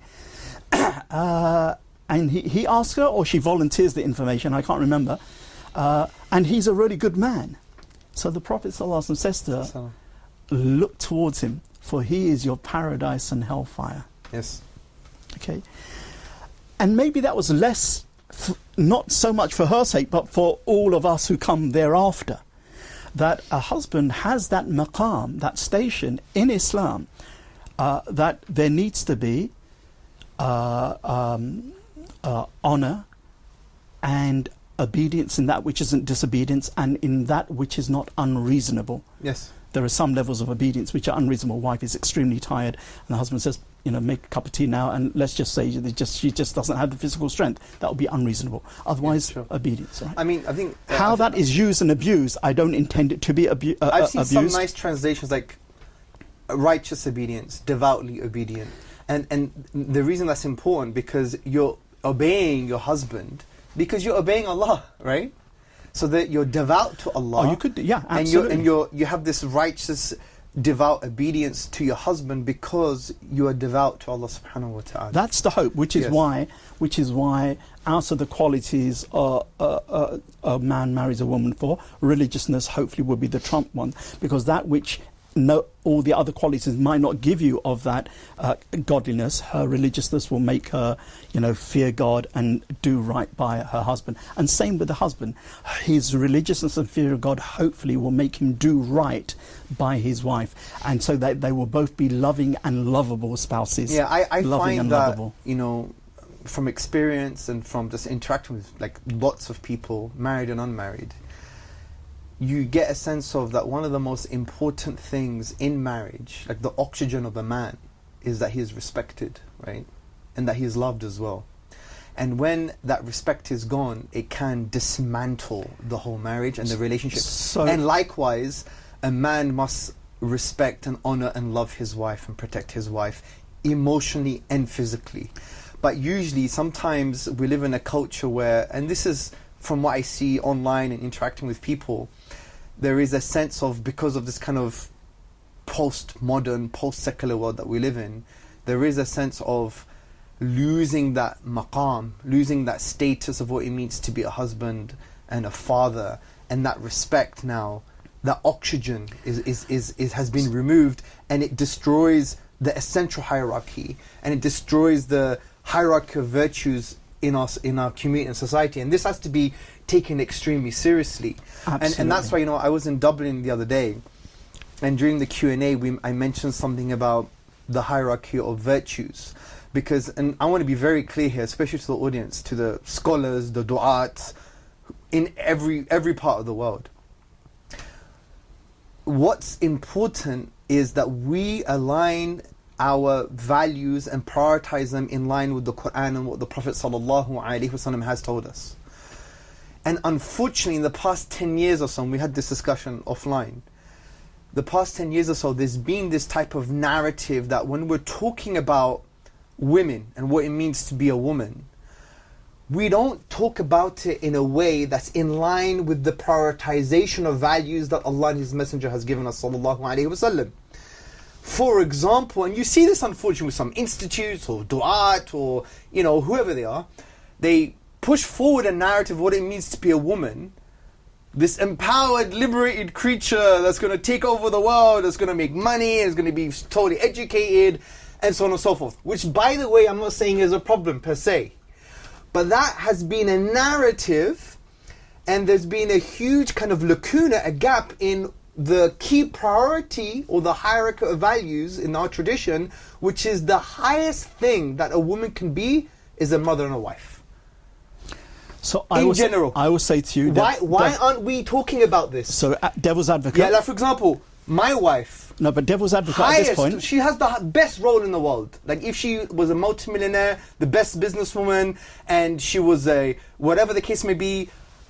uh, and he, he asked her, or she volunteers the information, I can't remember. Uh, and he's a really good man. So the Prophet ﷺ says to her, look towards him, for he is your paradise and hellfire. Yes. Okay. And maybe that was less, f- not so much for her sake, but for all of us who come thereafter. That a husband has that maqam, that station in Islam, uh, that there needs to be uh, um, uh, honour and obedience in that which isn't disobedience, and in that which is not unreasonable. Yes. There are some levels of obedience which are unreasonable. Wife is extremely tired, and the husband says, you know, make a cup of tea now, and let's just say they just she just doesn't have the physical strength. That would be unreasonable. Otherwise, yeah, sure. obedience. Right? I mean, I think uh, how I that is used and abused, I don't intend it to be abu- uh, I've seen abused. some nice translations like righteous obedience, devoutly obedient, and and the reason that's important because you're obeying your husband because you're obeying Allah, right? So that you're devout to Allah. Oh, you could, yeah, absolutely. And you and you you have this righteous, devout obedience to your husband because you are devout to Allah Subhanahu wa Taala. That's the hope, which is Yes. why, which is why, out of the qualities uh, uh, uh, a man marries a woman for, religiousness hopefully would be the trump one, because that which no, all the other qualities might not give you of that uh, godliness, her religiousness will make her, you know, fear God and do right by her husband. And same with the husband. His religiousness and fear of God hopefully will make him do right by his wife. And so that they will both be loving and lovable spouses. Yeah, I, I loving find and that, lovable. you know, from experience and from just interacting with like lots of people, married and unmarried, you get a sense of that one of the most important things in marriage, like the oxygen of a man, is that he is respected, right? And that he is loved as well. And when that respect is gone, it can dismantle the whole marriage and the relationship. So and likewise, a man must respect and honor and love his wife and protect his wife emotionally and physically. But usually, sometimes we live in a culture where, and this is from what I see online and interacting with people, there is a sense of, because of this kind of post-modern, post-secular world that we live in, there is a sense of losing that maqam, losing that status of what it means to be a husband and a father, and that respect now, that oxygen is, is, is, is has been removed, and it destroys the essential hierarchy, and it destroys the hierarchy of virtues in our, in our community and society. And this has to be taken extremely seriously. And, and that's why, you know, I was in Dublin the other day, and during the Q and A, we, I mentioned something about the hierarchy of virtues. Because, and I want to be very clear here, especially to the audience, to the scholars, the du'ats, in every every part of the world. What's important is that we align our values and prioritize them in line with the Quran and what the Prophet ﷺ has told us. And unfortunately, in the past ten years or so, and we had this discussion offline, the past ten years or so, there's been this type of narrative that when we're talking about women and what it means to be a woman, we don't talk about it in a way that's in line with the prioritization of values that Allah and His Messenger has given us, sallallahu alaihi wasallam. For example, and you see this unfortunately with some institutes or du'at or, you know, whoever they are, they push forward a narrative of what it means to be a woman, this empowered, liberated creature that's going to take over the world, that's going to make money, is going to be totally educated, and so on and so forth. Which, by the way, I'm not saying is a problem per se. But that has been a narrative, and there's been a huge kind of lacuna, a gap in the key priority or the hierarchy of values in our tradition, which is the highest thing that a woman can be is a mother and a wife. So I in will general, say, I will say to you, why that, why that, aren't we talking about this? So, uh, devil's advocate. Yeah, like for example, my wife. No, but devil's advocate highest, at this point. She has the best role in the world. Like if she was a multimillionaire, the best businesswoman, and she was a whatever the case may be,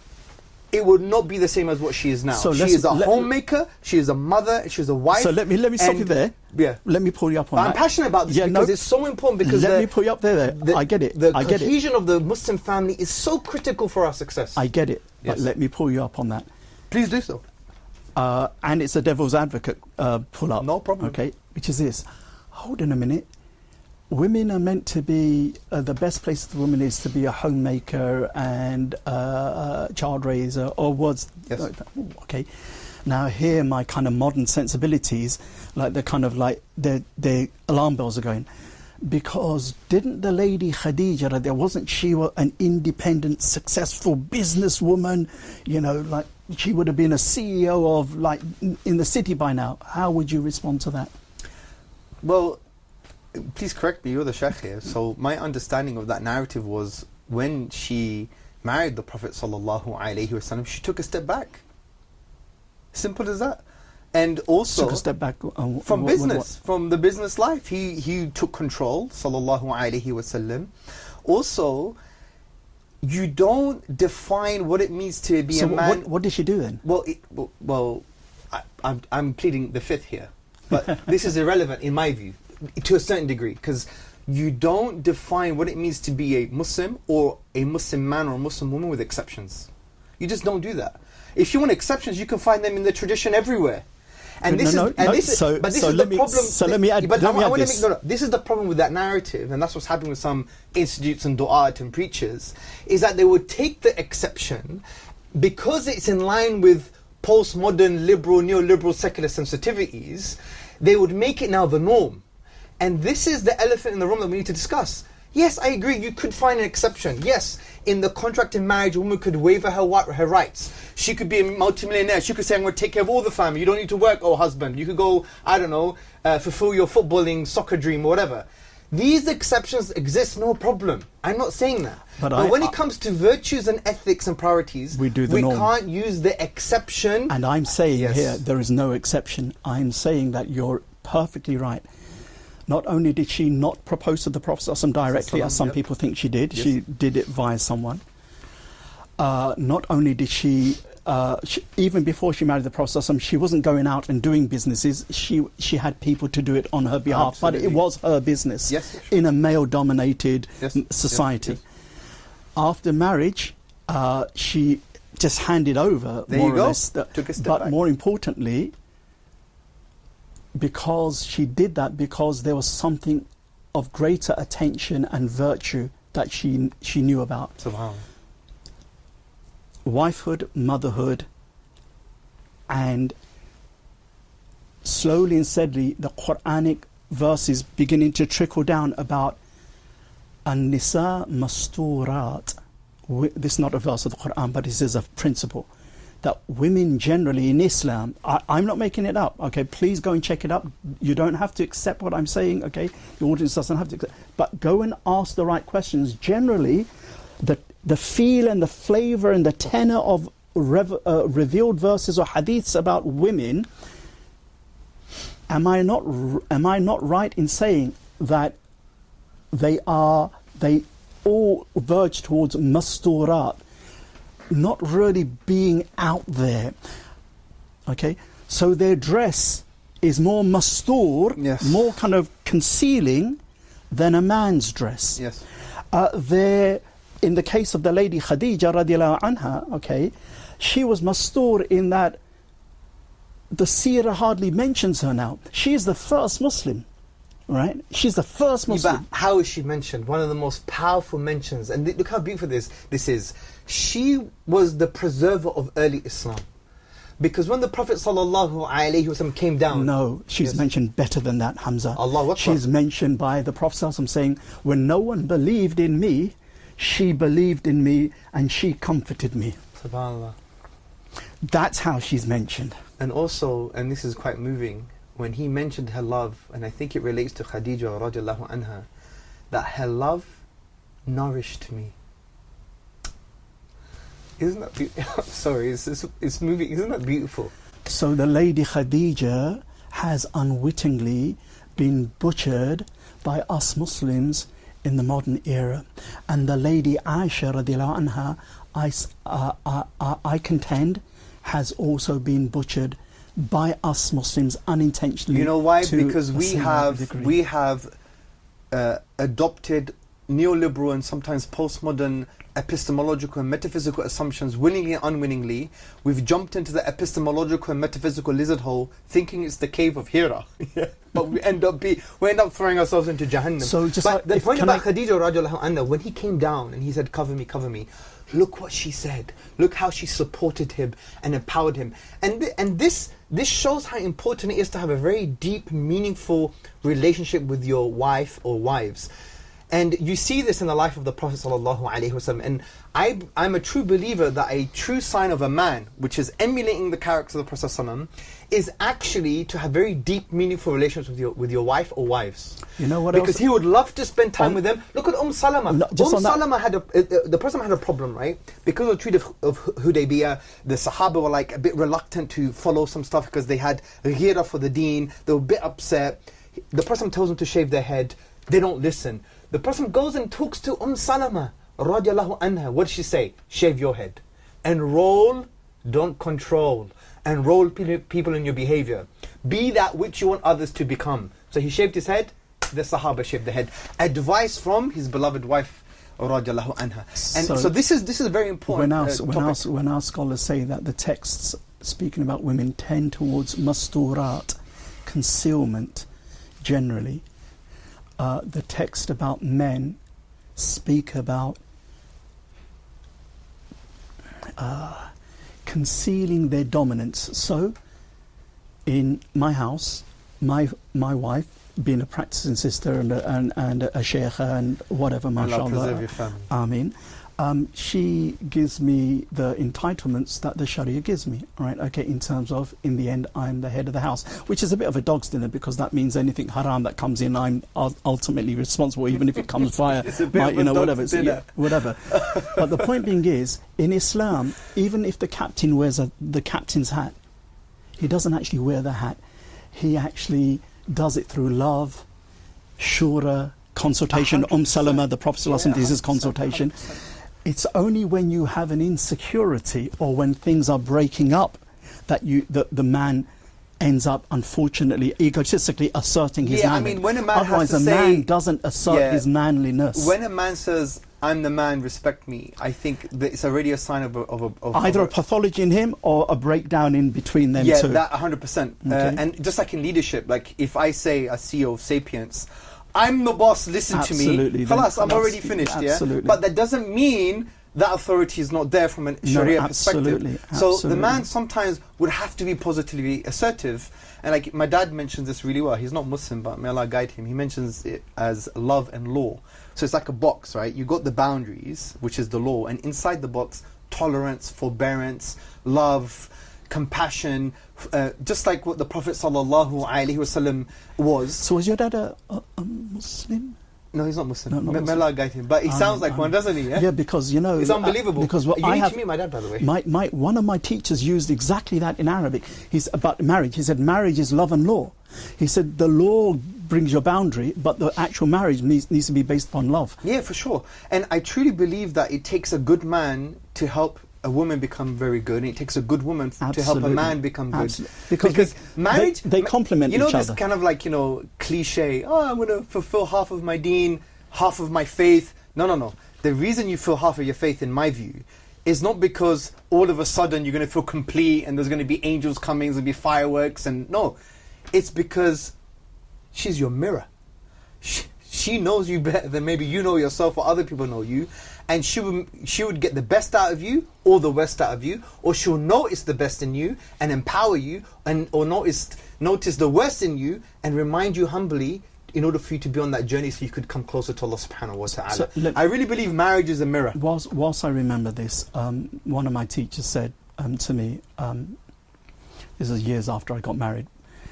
it would not be the same as what she is now. So she is a homemaker, she is a mother, she is a wife. So let me let me stop you there. Yeah. Let me pull you up on I'm that. passionate about this yeah, because no, it's so important because let the, me pull you up there. there. The, I get it. The I get cohesion it. of the Muslim family is so critical for our success. I get it. Yes. But let me pull you up on that. Please do so. Uh, and it's a devil's advocate uh, pull up. No problem. Okay, which is this. Hold on a minute. Women are meant to be, uh, the best place for the woman is to be a homemaker and uh, a child raiser, or was. Yes. Uh, okay. Now here my kind of modern sensibilities, like they're kind of like, their their alarm bells are going. Because didn't the lady Khadija, there wasn't she an independent, successful businesswoman, you know, like she would have been a C E O of like in the city by now. How would you respond to that? Well, please correct me, you're the Sheikh here. So my understanding of that narrative was when she married the Prophet sallallahu alaihi wasallam, she took a step back. Simple as that. And also took a step back uh, from what, business, what, what? from the business life. He he took control, sallallahu alaihi wasallam. Also, you don't define what it means to be so a man. What, what did she do then? Well, it, well, well I, I'm I'm pleading the fifth here, but this is irrelevant in my view, to a certain degree, because you don't define what it means to be a Muslim or a Muslim man or a Muslim woman with exceptions. You just don't do that. If you want exceptions, you can find them in the tradition everywhere. And this no, is, no, and no, this is, so, but this so is let the me, problem. So let me add, but let I, me I add want this. to make, no, no, this is the problem with that narrative, and that's what's happening with some institutes and du'at and preachers, is that they would take the exception because it's in line with postmodern, liberal, neoliberal, secular sensitivities. They would make it now the norm, and this is the elephant in the room that we need to discuss. Yes, I agree, you could find an exception. Yes, in the contract in marriage, a woman could waiver her her rights. She could be a multimillionaire. She could say, I'm going to take care of all the family. You don't need to work, oh husband. You could go, I don't know, uh, fulfill your footballing soccer dream or whatever. These exceptions exist, no problem. I'm not saying that. But, but I, when I, it comes to virtues and ethics and priorities, we, do the we norm. can't use the exception. And I'm saying yes. here, there is no exception. I'm saying that you're perfectly right. Not only did she not propose to the Prophet ﷺ directly, as some yep. people think she did, yes. she did it via someone. Uh, not only did she, uh, she, even before she married the Prophet ﷺ, she wasn't going out and doing businesses. She she had people to do it on her behalf, Absolutely. but it was her business yes, sure. in a male-dominated yes. society. Yes. Yes. After marriage, uh, she just handed over there more you or go. less. The, Took a step but back. more importantly, because she did that because there was something of greater attention and virtue that she she knew about. Subhanallah. Wifehood, motherhood, and slowly and steadily the Quranic verses beginning to trickle down about An-Nisa Masturat. This is not a verse of the Quran, but this is a principle that women generally in Islam, I, I'm not making it up, okay, please go and check it up. You don't have to accept what I'm saying, okay, the audience doesn't have to accept, but go and ask the right questions. Generally, the, the feel and the flavour and the tenor of rev, uh, revealed verses or hadiths about women, am I not, am I not right in saying that they are, they all verge towards masturat, not really being out there, okay? So their dress is more mastur, yes. more kind of concealing than a man's dress. Yes. Uh, there, in the case of the lady Khadija radiallahu anha, okay, she was mastur in that the seerah hardly mentions her now. She is the first Muslim. Right? She's the first Muslim. Yeah, but how is she mentioned? One of the most powerful mentions. And th- look how beautiful this, this is. She was the preserver of early Islam. Because when the Prophet ﷺ came down... No, she's yes. mentioned better than that, Hamza. Allahu Akbar. She's mentioned by the Prophet ﷺ saying, when no one believed in me, she believed in me and she comforted me. SubhanAllah. That's how she's mentioned. And also, and this is quite moving, when he mentioned her love, and I think it relates to Khadija radiallahu anha, that her love nourished me. Isn't that beautiful? Sorry, it's, it's, it's moving. Isn't that beautiful? So the lady Khadija has unwittingly been butchered by us Muslims in the modern era. And the lady Aisha radiallahu anha, I, uh, uh, I contend, has also been butchered by us Muslims unintentionally. You know why? Because we have degree. we have uh, adopted neoliberal and sometimes postmodern epistemological and metaphysical assumptions willingly and unwillingly. We've jumped into the epistemological and metaphysical lizard hole, thinking it's the cave of Hira. But we end up be we end up throwing ourselves into Jahannam. So just but like, the point about I... Khadija radiallahu anha, when he came down and he said, "Cover me, cover me," look what she said. Look how she supported him and empowered him. And th- and this this shows how important it is to have a very deep, meaningful relationship with your wife or wives. And you see this in the life of the Prophet ﷺ. And I, I'm a true believer that a true sign of a man, which is emulating the character of the Prophet ﷺ, is actually to have very deep, meaningful relations with your with your wife or wives. You know what Because else? he would love to spend time um, with them. Look at Umm Salama. No, Umm Salama had a, uh, the Prophet had a problem, right? Because of the Treaty of, of Hudaybiyah, the Sahaba were like a bit reluctant to follow some stuff because they had ghira for the deen. They were a bit upset. The Prophet tells them to shave their head. They don't listen. The Prophet goes and talks to Umm Salama radiallahu anha. What does she say? Shave your head. Enroll, don't control. Enroll people in your behavior. Be that which you want others to become. So he shaved his head, the Sahaba shaved their head. Advice from his beloved wife radiallahu anha. And so, so this is this is very important. When our, uh, when, our, when our scholars say that the texts speaking about women tend towards masturat, concealment generally, Uh, the text about men speak about uh, concealing their dominance. So, in my house, my my wife, being a practicing sister and a, and, and a shaykha and whatever, mashallah, Allah preserve your family. Ameen. Um, she gives me the entitlements that the Sharia gives me, right? Okay, in terms of, in the end, I'm the head of the house, which is a bit of a dog's dinner because that means anything haram that comes in, I'm ultimately responsible, even if it comes via, my, you know, whatever, so, yeah, whatever. But the point being is, in Islam, even if the captain wears a, the captain's hat, he doesn't actually wear the hat. He actually does it through love, shura, consultation. Umm Salama, the Prophet ﷺ, this is consultation. one hundred percent. It's only when you have an insecurity or when things are breaking up that you the, the man ends up, unfortunately, egotistically asserting his yeah, manhood. I mean, when a man Otherwise, has to a say, man doesn't assert yeah, his manliness. When a man says, "I'm the man, respect me," I think that it's already a sign of a, of, a, of either of a, a pathology in him or a breakdown in between them yeah, two. Yeah, that one hundred percent. Okay. Uh, and just like in leadership, like if I say as C E O of Sapiens, I'm the boss, listen Absolutely, to me. Khalas, I'm that's, already finished, absolutely. yeah? But that doesn't mean that authority is not there from a Sharia no, absolutely, perspective. So absolutely. the man sometimes would have to be positively assertive. And like my dad mentions this really well. He's not Muslim, but may Allah guide him. He mentions it as love and law. So it's like a box, right? You got the boundaries, which is the law, and inside the box, tolerance, forbearance, love, compassion, uh, just like what the Prophet sallallahu alaihi wasallam was. So was your dad a, a, a Muslim? No, he's not Muslim. No, not May Muslim. Allah guide him. But he Um, sounds like um, one, doesn't he? Yeah, Yeah, because you know it's unbelievable. Uh, because what you I need have, to meet my dad, by the way. My, my, one of my teachers used exactly that in Arabic. He's about marriage. He said marriage is love and law. He said the law brings your boundary, but the actual marriage needs, needs to be based upon love. Yeah, for sure. And I truly believe that it takes a good man to help a woman become very good, and it takes a good woman f- to help a Absolutely. man become good. Absolutely. Because Because they- marriage, they- they ma- complement You know each this other. kind of like, you know, cliche, oh, I'm going to fulfill half of my deen, half of my faith. No, no, no. The reason you feel half of your faith, in my view, is not because all of a sudden you're going to feel complete and there's going to be angels coming, there's going to be fireworks, and no. It's because she's your mirror. She, she knows you better than maybe you know yourself or other people know you, and she would, she would get the best out of you or the worst out of you, or she'll notice the best in you and empower you, and or notice notice the worst in you and remind you humbly in order for you to be on that journey so you could come closer to Allah subhanahu wa ta'ala. So, let- I really believe marriage is a mirror. Whilst, whilst I remember this, um, one of my teachers said um, to me, um, this is years after I got married,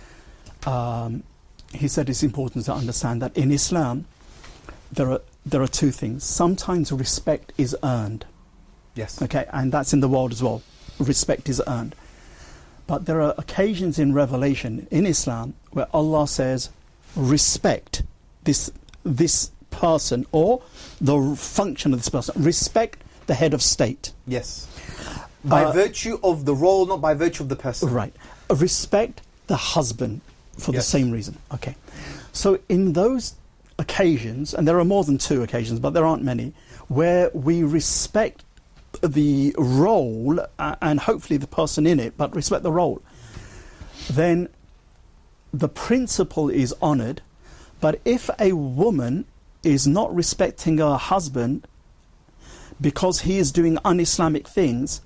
um, he said it's important to understand that in Islam, there are there are two things. Sometimes respect is earned, Yes. okay, and that's in the world as well. Respect is earned. But there are occasions in Revelation, in Islam, where Allah says, respect this this person or the function of this person. Respect the head of state. Yes. By Uh, virtue of the role, not by virtue of the person. Right. Respect the husband for the Yes. same reason. Okay. So in those occasions, and there are more than two occasions, but there aren't many, where we respect the role uh, and hopefully the person in it, but respect the role, then the principle is honoured. But if a woman is not respecting her husband because he is doing un-Islamic things,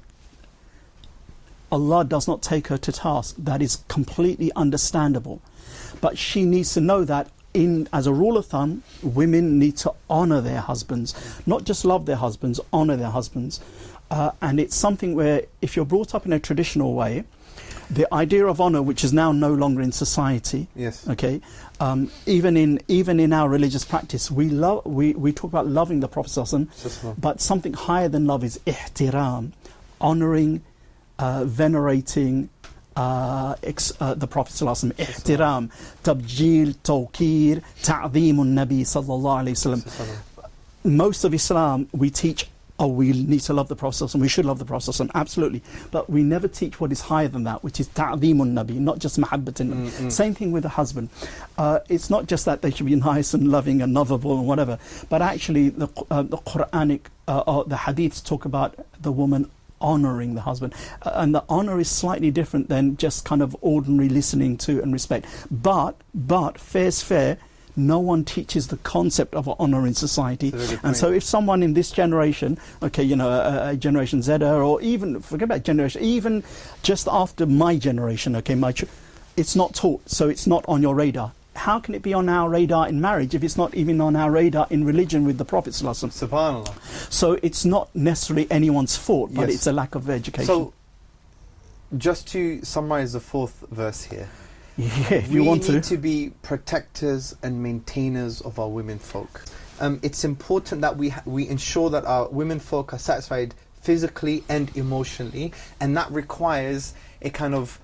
Allah does not take her to task. That is completely understandable. But she needs to know that, in as a rule of thumb, women need to honour their husbands. Not just love their husbands, honour their husbands. Uh, and it's something where, if you're brought up in a traditional way, the idea of honour, which is now no longer in society, Yes. okay, um, even in even in our religious practice, we love we, we talk about loving the Prophet ﷺ, Sallallahu. but something higher than love is ihtiram, honouring, uh, venerating uh, ex, uh, the Prophet ﷺ. Ihtiram, tabjil, tawqir, ta'dheemun Nabi sallallahu alayhi wasallam. Sallallahu. Most of Islam, we teach, oh, we need to love the Prophet ﷺ, we should love the Prophet ﷺ, absolutely. But we never teach what is higher than that, which is ta'dheemun Nabi, not just mahabbatin Nabi. Mm-mm. Same thing with the husband. Uh, it's not just that they should be nice and loving and lovable and whatever, but actually the, uh, the Quranic, uh, or the hadiths talk about the woman honouring the husband. Uh, and the honour is slightly different than just kind of ordinary listening to and respect. But, but, fair's fair, no one teaches the concept of honour in society. That's a very good And so point. if someone in this generation, okay, you know, a, a Generation Z, or even, forget about generation, even just after my generation, okay, my ch- it's not taught, so it's not on your radar. How can it be on our radar in marriage if it's not even on our radar in religion with the Prophet ﷺ? Subhanallah. So it's not necessarily anyone's fault, but Yes. it's a lack of education. So, just to summarize the fourth verse here, yeah, if you we want need to. to be protectors and maintainers of our women folk. Um, it's important that we ha- we ensure that our women folk are satisfied physically and emotionally, and that requires a kind of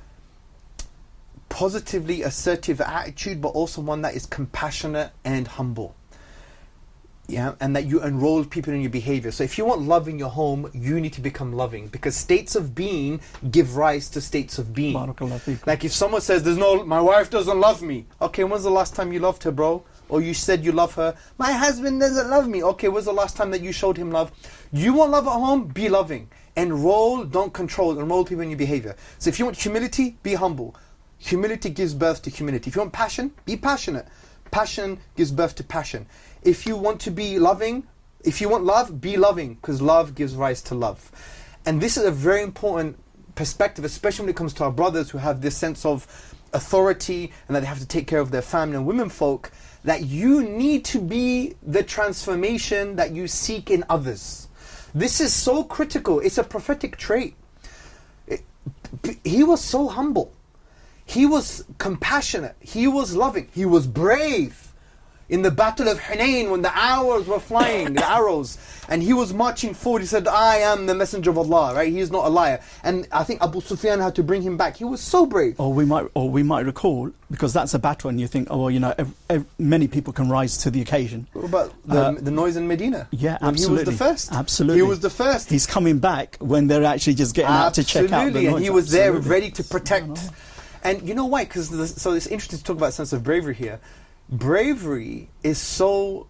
positively assertive attitude, but also one that is compassionate and humble. Yeah, and that you enroll people in your behavior. So if you want love in your home, you need to become loving, because states of being give rise to states of being. Barakallah feekum. Like if someone says, "There's no, my wife doesn't love me." Okay, when's the last time you loved her, bro? Or you said you love her. My husband doesn't love me. Okay, when's the last time that you showed him love? You want love at home? Be loving. Enroll, don't control. Enroll people in your behavior. So if you want humility, be humble. Humility gives birth to humility. If you want passion, be passionate. Passion gives birth to passion. If you want to be loving, If you want love, be loving, because love gives rise to love. And this is a very important perspective, especially when it comes to our brothers who have this sense of authority and that they have to take care of their family and women folk, that you need to be the transformation that you seek in others. This is so critical. It's a prophetic trait. It, he was so humble. He was compassionate. He was loving. He was brave. In the battle of Hunayn, when the arrows were flying, the arrows, and he was marching forward, he said, I am the messenger of Allah, right? He is not a liar. And I think Abu Sufyan had to bring him back. He was so brave. Or we might, or we might recall, because that's a battle, and you think, oh, well, you know, ev- ev- many people can rise to the occasion. What about the, uh, the noise in Medina? Yeah, when absolutely. He was the first. Absolutely. He was the first. He's coming back when they're actually just getting absolutely. out to check out the noise. And he was absolutely. there ready to protect. No, no. And you know why? Because so it's interesting to talk about a sense of bravery here. Bravery is so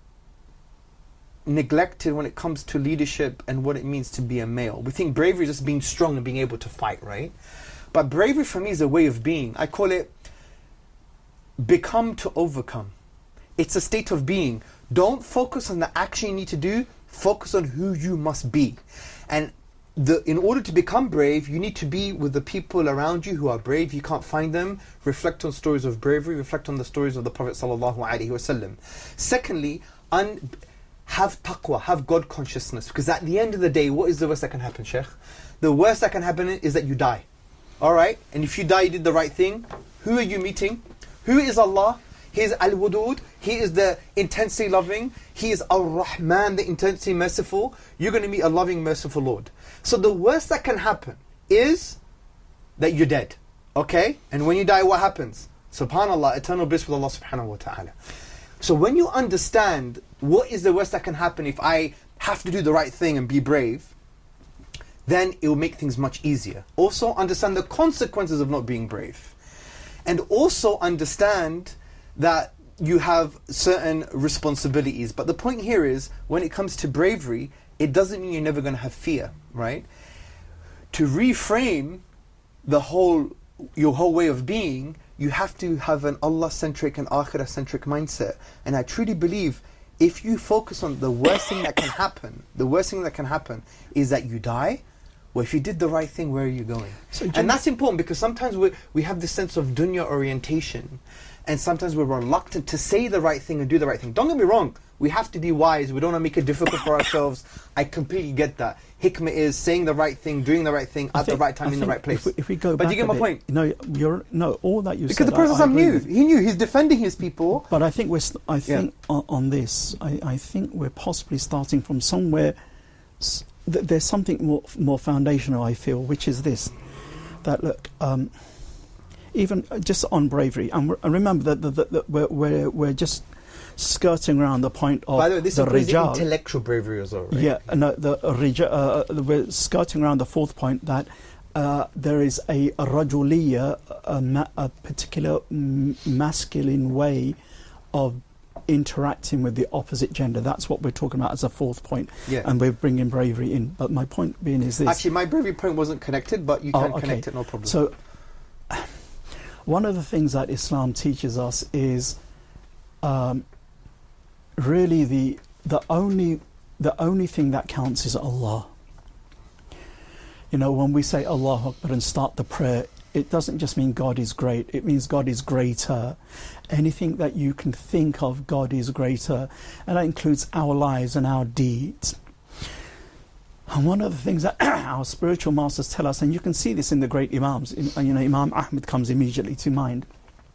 neglected when it comes to leadership and what it means to be a male. We think bravery is just being strong and being able to fight, right? But bravery for me is a way of being. I call it become to overcome. It's a state of being. Don't focus on the action you need to do, focus on who you must be. And The, in order to become brave, you need to be with the people around you who are brave. You can't find them. Reflect on stories of bravery. Reflect on the stories of the Prophet sallallahu alaihi wasallam. Secondly, un- have taqwa, have God consciousness. Because at the end of the day, what is the worst that can happen, Sheikh? The worst that can happen is that you die. Alright? And if you die, you did the right thing. Who are you meeting? Who is Allah? He is Al-Wadud. He is the intensely loving. He is Ar-Rahman, the intensely merciful. You're going to meet a loving, merciful Lord. So the worst that can happen is that you're dead. Okay? And when you die, what happens? SubhanAllah, eternal bliss with Allah subhanahu wa ta'ala. So when you understand what is the worst that can happen if I have to do the right thing and be brave, then it will make things much easier. Also understand the consequences of not being brave. And also understand that you have certain responsibilities. But the point here is, when it comes to bravery, it doesn't mean you're never going to have fear, right? To reframe the whole, your whole way of being, you have to have an Allah-centric and Akhirah-centric mindset. And I truly believe, if you focus on the worst thing that can happen, the worst thing that can happen is that you die. Well, if you did the right thing, where are you going? So, and that's important, because sometimes we we have this sense of dunya orientation, and sometimes we're reluctant to say the right thing and do the right thing. Don't get me wrong, we have to be wise, we don't want to make it difficult for ourselves. I completely get that. Hikmah is saying the right thing, doing the right thing at think, the right time I in the right place. If we, if we go but back do you get my bit, point? No, you're no all that you because said. Because the Prophet I, I knew, he knew, he's defending his people. But I think we're, st- I think yeah. on, on this, I, I think we're possibly starting from somewhere. S- th- there's something more, more foundational, I feel, which is this: that look, um, even just on bravery, and, and remember that, that, that, that we're, we're we're just skirting around the point of By the way, this the includes the rijal. intellectual bravery as well, right? Yeah, no, the rijal, uh, we're skirting around the fourth point, that uh, there is a, a rajuliyya, a, ma- a particular m- masculine way of interacting with the opposite gender. That's what we're talking about as a fourth point. Yeah. And we're bringing bravery in. But my point being is this. Actually, my bravery point wasn't connected, but you can oh, okay. connect it, no problem. So, one of the things that Islam teaches us is um, really the the only the only thing that counts is Allah. You know, when we say Allahu Akbar and start the prayer, it doesn't just mean God is great, it means God is greater. Anything that you can think of, God is greater. And that includes our lives and our deeds. And one of the things that our spiritual masters tell us, and you can see this in the great Imams, you know, Imam Ahmed comes immediately to mind,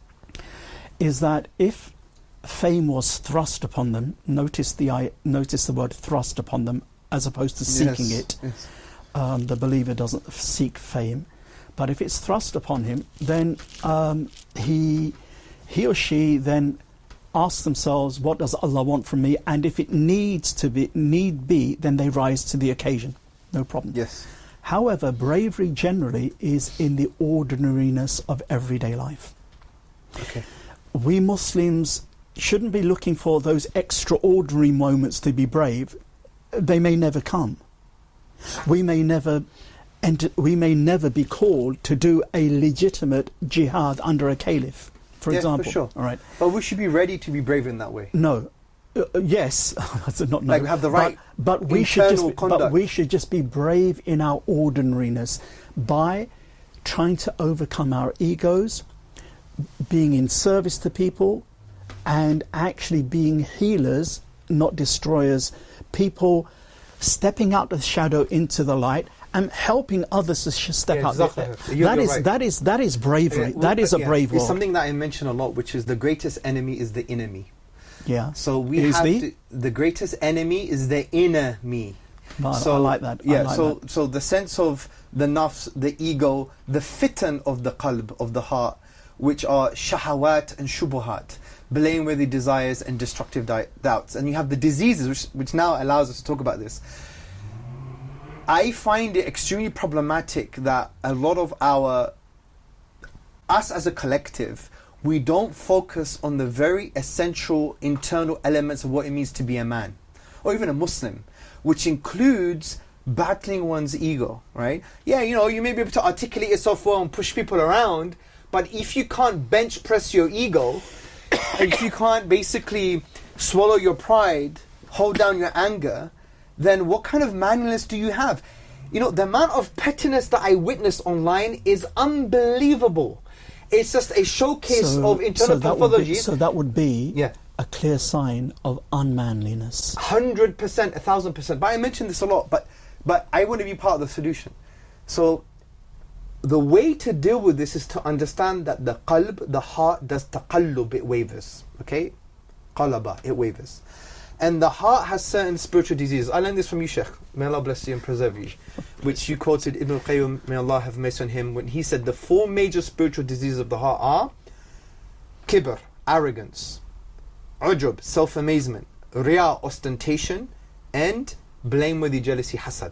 is that if fame was thrust upon them, notice the notice the word thrust upon them as opposed to seeking yes, it. Yes. Um, the believer doesn't seek fame. But if it's thrust upon him, then um, he he or she then asks themselves, what does Allah want from me? And if it needs to be, need be, then they rise to the occasion. No problem. Yes. However, bravery generally is in the ordinariness of everyday life. Okay. We Muslims shouldn't be looking for those extraordinary moments to be brave. They may never come. We may never... And we may never be called to do a legitimate jihad under a caliph, for yeah, example. For sure. All right. But we should be ready to be brave in that way. No. Uh, yes, not no. Like we have the right but, but we should just conduct. but we should just be brave in our ordinariness by trying to overcome our egos, being in service to people, and actually being healers, not destroyers. People stepping out of the shadow into the light and helping others to sh- step yeah, out. Exactly. That, You're, that you're is right. that is that is bravery. Yeah, well, that is a yeah, brave it's word. something that I mention a lot, which is the greatest enemy is the enemy. Yeah. So we Is have the? to, the greatest enemy is the inner me. No, so I like that. I Yeah. like so that. so the sense of the nafs, the ego, the fitan of the qalb, of the heart, which are shahawat and shubuhat, blameworthy desires and destructive di- doubts, and you have the diseases, which which now allows us to talk about this. I find it extremely problematic that a lot of our, us as a collective, we don't focus on the very essential internal elements of what it means to be a man, or even a Muslim, which includes battling one's ego, right? Yeah, you know, you may be able to articulate yourself well and push people around, but if you can't bench press your ego, if you can't basically swallow your pride, hold down your anger, then what kind of manliness do you have? You know, the amount of pettiness that I witness online is unbelievable. It's just a showcase So- of internal so that would be- pathology. So that would be Yeah. a clear sign of unmanliness. Hundred percent, a thousand percent. But I mention this a lot, but but I want to be part of the solution. So the way to deal with this is to understand that the qalb, the heart, does taqallub, it wavers. Okay? Qalaba, it wavers. And the heart has certain spiritual diseases. I learned this from you, Sheikh. May Allah bless you and preserve you. Which you quoted Ibn al-Qayyim, may Allah have mercy on him, when he said the four major spiritual diseases of the heart are kibr, arrogance, ujub, self-amazement, riya, ostentation, and blameworthy jealousy, hasad.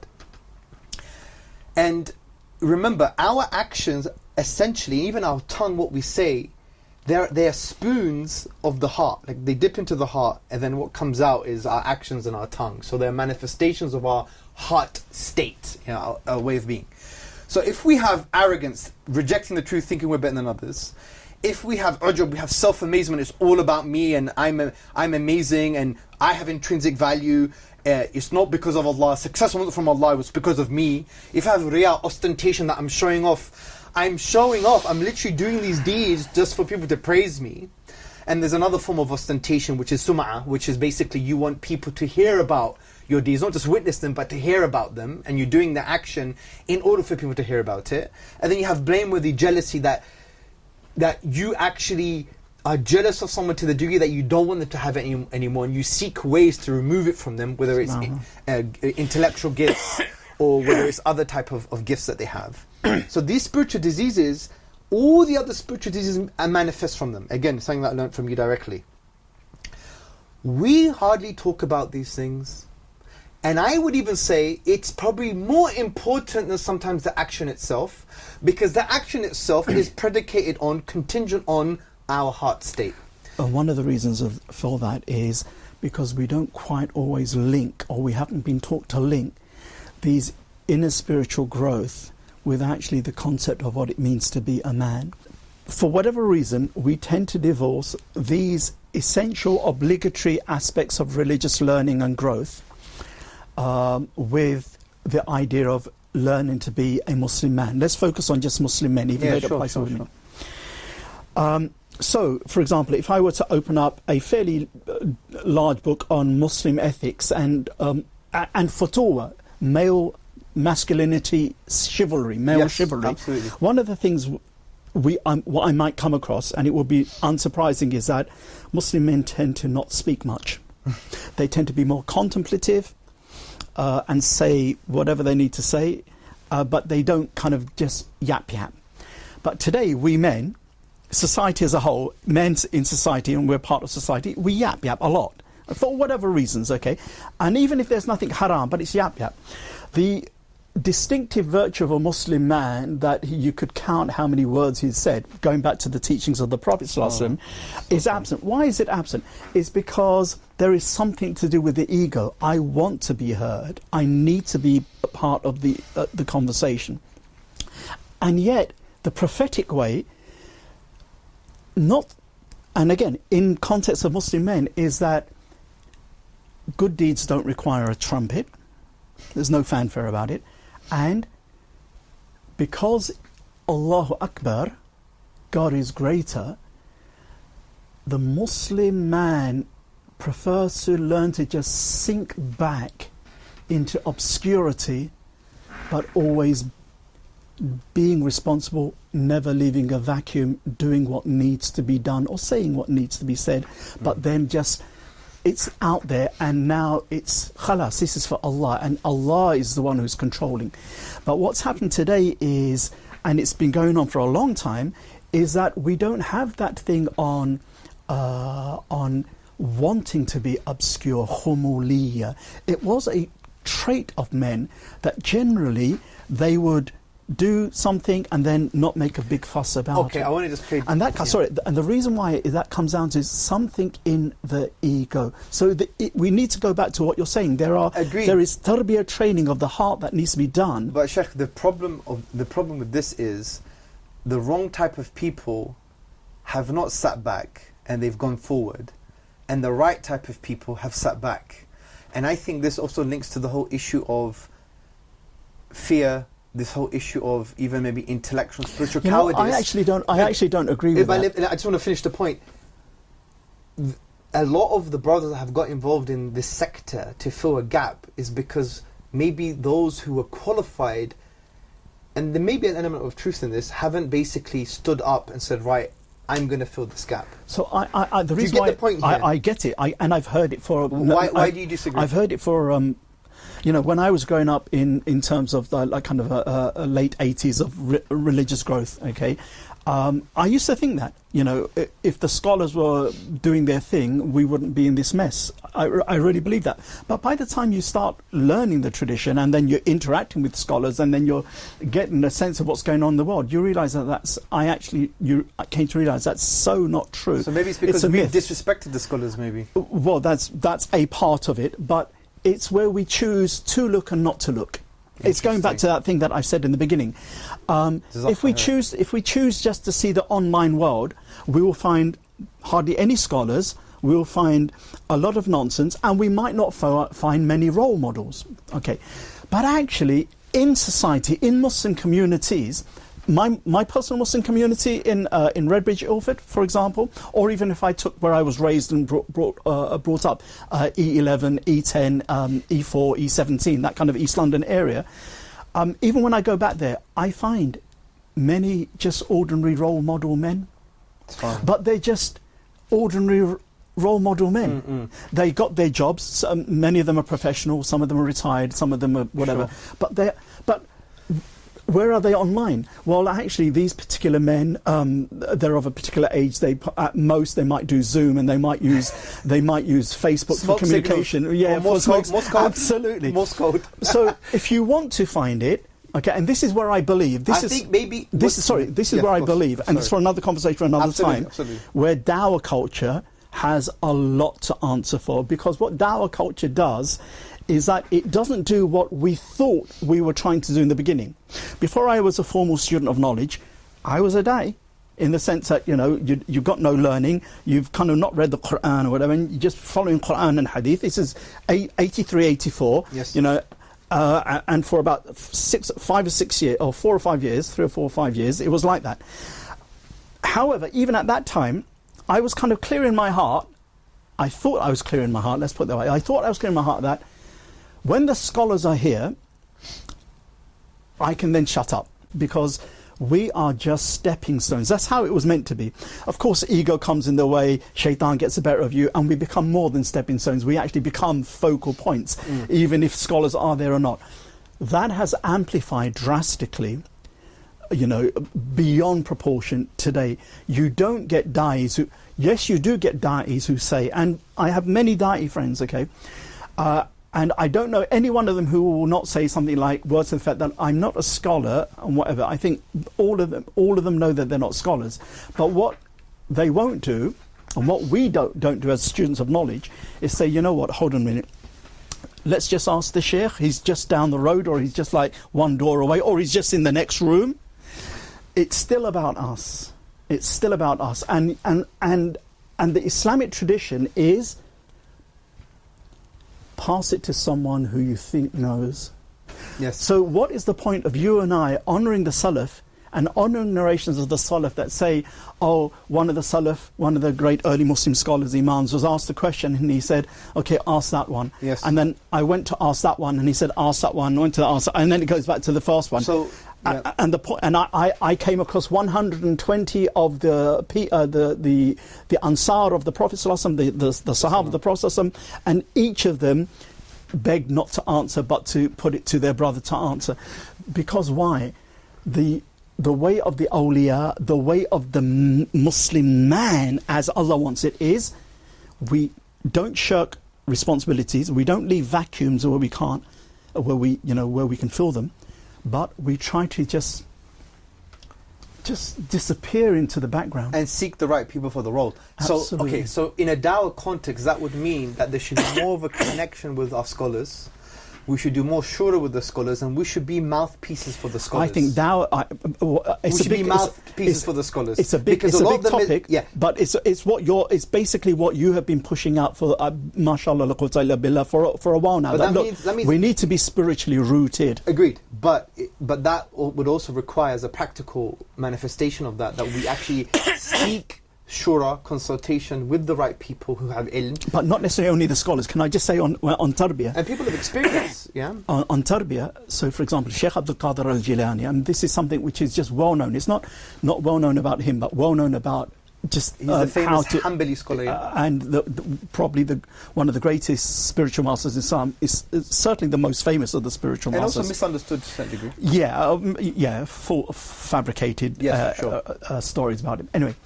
And remember, our actions, essentially, even our tongue, what we say, they're, they're spoons of the heart. Like they dip into the heart, and then what comes out is our actions and our tongue. So they're manifestations of our heart state, you know, our, our way of being. So if we have arrogance, rejecting the truth, thinking we're better than others, if we have ujub, we have self-amazement, it's all about me and I'm a, I'm amazing and I have intrinsic value, uh, it's not because of Allah, success wasn't from Allah, it was because of me. If I have riya, ostentation, that I'm showing off, I'm showing off, I'm literally doing these deeds just for people to praise me. And there's another form of ostentation, which is sum'ah, which is basically you want people to hear about your deeds, not just witness them, but to hear about them, and you're doing the action in order for people to hear about it. And then you have blameworthy jealousy, that that you actually are jealous of someone to the degree that you don't want them to have it any, anymore, and you seek ways to remove it from them, whether it's uh, intellectual gifts or whether it's other type of, of gifts that they have. So these spiritual diseases, all the other spiritual diseases manifest from them. Again, something that I learned from you directly. We hardly talk about these things. And I would even say it's probably more important than sometimes the action itself, because the action itself is predicated on, contingent on our heart state. And one of the reasons of, for that is because we don't quite always link, or we haven't been taught to link, these inner spiritual growth with actually the concept of what it means to be a man. For whatever reason, we tend to divorce these essential, obligatory aspects of religious learning and growth um, with the idea of learning to be a Muslim man. Let's focus on just Muslim men, even Yeah, though it sure, applies to sure, women. Um, so, for example, if I were to open up a fairly uh, large book on Muslim ethics and um, a- and fatwa, male masculinity, chivalry, male Yes, chivalry, absolutely. one of the things we um, what I might come across, and it will be unsurprising, is that Muslim men tend to not speak much. They tend to be more contemplative uh, and say whatever they need to say, uh, but they don't kind of just yap yap. But today, we men, society as a whole, men in society, and we're part of society, we yap yap a lot for whatever reasons, okay? And even if there's nothing haram, but it's yap yap. The distinctive virtue of a Muslim man, that he, you could count how many words he's said, going back to the teachings of the Prophet ﷺ, oh, is absent. Why is it absent? It's because there is something to do with the ego. I want to be heard. I need to be a part of the uh, the conversation. And yet, the prophetic way, not, and again, in context of Muslim men, is that good deeds don't require a trumpet. There's no fanfare about it. And because Allahu Akbar, God is greater, the Muslim man prefers to learn to just sink back into obscurity, but always being responsible, never leaving a vacuum, doing what needs to be done or saying what needs to be said, but then just, it's out there and now it's khalas, this is for Allah, and Allah is the one who's controlling. But what's happened today is, and it's been going on for a long time, is that we don't have that thing on uh, on wanting to be obscure, khumuliya. It was a trait of men that generally they would do something and then not make a big fuss about okay, it. Okay, I want to just play... And that, yeah. sorry, and the reason why that comes down to is something in the ego. So the, it, we need to go back to what you're saying. There are, Agreed. there is tarbiyah training of the heart that needs to be done. But Sheikh, the problem of the problem with this is the wrong type of people have not sat back and they've gone forward, and the right type of people have sat back. And I think this also links to the whole issue of fear, this whole issue of even maybe intellectual, spiritual you know, cowardice. I actually don't. I actually don't agree with I, that. I just want to finish the point. A lot of the brothers that have got involved in this sector to fill a gap is because maybe those who were qualified, and there may be an element of truth in this, haven't basically stood up and said, right, I'm going to fill this gap. So I, I, I the do reason you get why the point I, here? I get it, I, and I've heard it for. Why? No, why I've, do you disagree? I've heard it for. Um, you know, when I was growing up in, in terms of the, like kind of a, a late eighties of re religious growth, okay, um, I used to think that, you know, if, if the scholars were doing their thing, we wouldn't be in this mess. I, I really believe that. But by the time you start learning the tradition and then you're interacting with scholars and then you're getting a sense of what's going on in the world, you realise that that's, I actually, you I came to realise that's so not true. So maybe it's because it's we've disrespected the scholars, maybe. Well, that's, that's a part of it, but it's where we choose to look and not to look. It's going back to that thing that I said in the beginning. Um, if we choose, if we choose just to see the online world, we will find hardly any scholars. We will find a lot of nonsense, and we might not find many role models. Okay, but actually, in society, in Muslim communities, my my personal Muslim community in uh, in Redbridge, Ilford, for example, or even if I took where I was raised and brought brought, uh, brought up, uh, E eleven, E ten, um, E four, E seventeen, that kind of East London area. Um, even when I go back there, I find many just ordinary role model men, but they're just ordinary role model men. Mm-mm. They got their jobs. Some, many of them are professional. Some of them are retired. Some of them are whatever. Sure. But they but. Where are they online? Well, actually, these particular men, um, they're of a particular age. They, at most, they might do Zoom, and they might use, they might use Facebook Smoke for communication. Signals. Yeah, or Morse code. Morse code. Absolutely. Morse code. So, if you want to find it, okay, and this is where I believe. This I is think maybe this is sorry. This is yeah, where I believe, and it's for another conversation for another absolutely, time. Absolutely. Where dawah culture has a lot to answer for, because what dawah culture does is that it doesn't do what we thought we were trying to do in the beginning. Before I was a formal student of knowledge, I was a da'i, in the sense that, you know, you, you've got no learning, you've kind of not read the Qur'an or whatever, and you're just following Qur'an and Hadith. This is eighty-three, eighty-four, yes. you know, uh, and for about six, five or six years, or four or five years, three or four or five years, it was like that. However, even at that time, I was kind of clear in my heart, I thought I was clear in my heart, let's put it that way, I thought I was clear in my heart that when the scholars are here, I can then shut up, because we are just stepping stones. That's how it was meant to be. Of course, ego comes in the way, shaitan gets the better of you, and we become more than stepping stones. We actually become focal points, mm. even if scholars are there or not. That has amplified drastically, you know, beyond proportion today. You don't get da'is who, yes, you do get da'is who say, and I have many da'i friends, okay, uh, and I don't know any one of them who will not say something like words to the fact that I'm not a scholar and whatever. I think all of them, all of them know that they're not scholars. But what they won't do, and what we don't don't do as students of knowledge, is say, you know what? Hold on a minute. Let's just ask the sheikh. He's just down the road, or he's just like one door away, or he's just in the next room. It's still about us. It's still about us, and and and and the Islamic tradition is pass it to someone who you think knows. Yes. So what is the point of you and I honouring the Salaf and honouring narrations of the Salaf that say, oh, one of the Salaf, one of the great early Muslim scholars, Imams, was asked a question and he said, okay, ask that one. Yes. And then I went to ask that one and he said, ask that one, went to ask that, and then it goes back to the first one. So, yeah. A- and the po- and I, I, I came across one hundred twenty of the P- uh, the the the Ansar of the Prophet ﷺ, the the, the Sahaba of the Prophet ﷺ, and each of them begged not to answer but to put it to their brother to answer. Because why? The the way of the awliya, the way of the m- Muslim man as Allah wants it is, we don't shirk responsibilities, we don't leave vacuums where we can't, where we, you know, where we can fill them, but we try to just just disappear into the background. And seek the right people for the role. So, Absolutely. okay, so in a dawah context, that would mean that there should be more of a connection with our scholars. We should do more shura with the scholars, and we should be mouthpieces for the scholars. I think dawah, I, uh, it's we should a big, be mouthpieces for the scholars. It's a big, because it's a a lot big of them is- topic, yeah. but it's it's what you're, it's basically what you have been pushing out for, uh, mashallah, la quwwata illa billah, for, for a while now. But That, that look, means- that means- we need to be spiritually rooted. Agreed, but but that al- would also require as a practical manifestation of that, that we actually seek shura, consultation with the right people who have ilm. But not necessarily only the scholars. Can I just say on on tarbiyah? And people of experience, yeah? On, on tarbiyah, so for example, Sheikh Abdul Qadir al-Jilani, and this is something which is just well known. It's not not well known about him, but well known about just He's uh, the famous how to Hanbali scholar. yeah. uh, and the, the, probably the one of the greatest spiritual masters in Islam is, is certainly the most famous of the spiritual and masters. also misunderstood to a certain degree. Yeah, um, yeah, full fabricated Yes, uh, sure. uh, uh, stories about him. Anyway,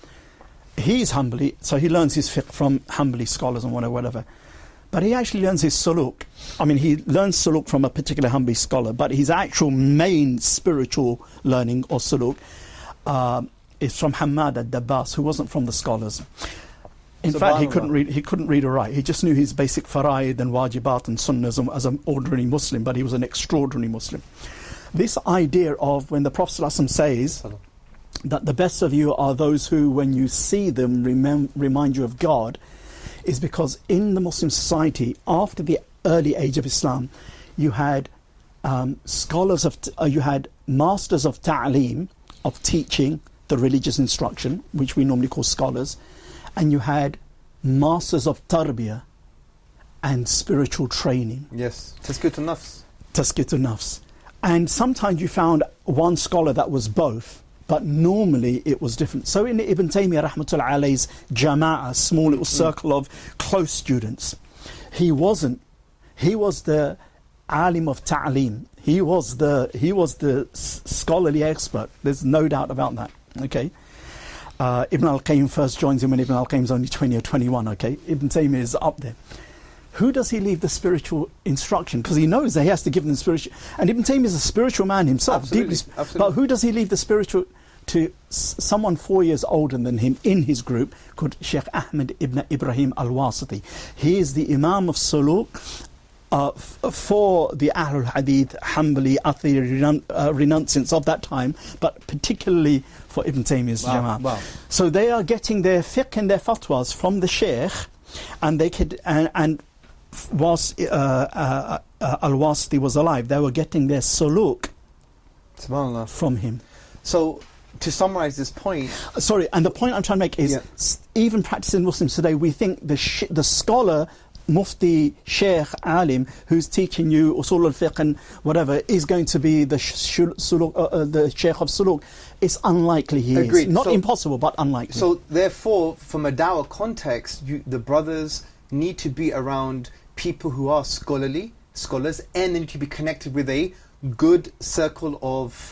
he's Hanbali, so he learns his fiqh from Hanbali scholars and whatever, whatever. But he actually learns his suluk. I mean, he learns suluk from a particular Hanbali scholar, but his actual main spiritual learning or suluk uh, is from Hamad al-Dabbas, who wasn't from the scholars. In fact, he couldn't read. He couldn't read or write. He just knew his basic faraid and wajibat and sunnahs as an ordinary Muslim, but he was an extraordinary Muslim. This idea of when the Prophet ﷺ says that the best of you are those who, when you see them, remem- remind you of God, is because in the Muslim society, after the early age of Islam, you had um, scholars of, t- uh, you had masters of ta'aleem, of teaching the religious instruction, which we normally call scholars, and you had masters of tarbiyah and spiritual training. Yes, tazkiyatun nafs. Tazkiyatun nafs. And sometimes you found one scholar that was both, but normally it was different. So in Ibn Taymiyyah rahmatullah alayhi's jama'ah, small little circle of close students, he wasn't, he was the alim of ta'aleem. He was the, he was the s- scholarly expert. There's no doubt about that, okay? Uh, Ibn al-Qayyim first joins him when Ibn al-Qayyim's only twenty or twenty-one, okay? Ibn Taymiyyah is up there. Who does he leave the spiritual instruction? Because he knows that he has to give them spiritual... And Ibn Taymiyyah is a spiritual man himself. Absolutely, Deeply, absolutely. But who does he leave the spiritual... to s- someone four years older than him in his group called Sheikh Ahmed ibn Ibrahim al-Wasiti. He is the Imam of Suluk uh, f- for the Ahlul Hadith, Hanbali, Athari renun- uh, renunciants of that time, but particularly for Ibn Taymiyyah's Wow, Jama'ah. wow. So they are getting their fiqh and their fatwas from the Sheikh, and they could... and, and whilst uh, uh, uh, al-Wasiti was alive, they were getting their suluk Subhanallah. from him. So, to summarize this point, Uh, Sorry, and the point I'm trying to make is, Yeah. s- even practicing Muslims today, we think the sh- the scholar, mufti, sheikh, alim, who's teaching you usul al-fiqh and whatever, is going to be the sh- sh- suluk, uh, uh, the sheikh of suluk. It's unlikely he Agreed. is. Not So- impossible, but unlikely. so therefore, from a dawah context, you, the brothers need to be around people who are scholarly, scholars, and they need to be connected with a good circle of,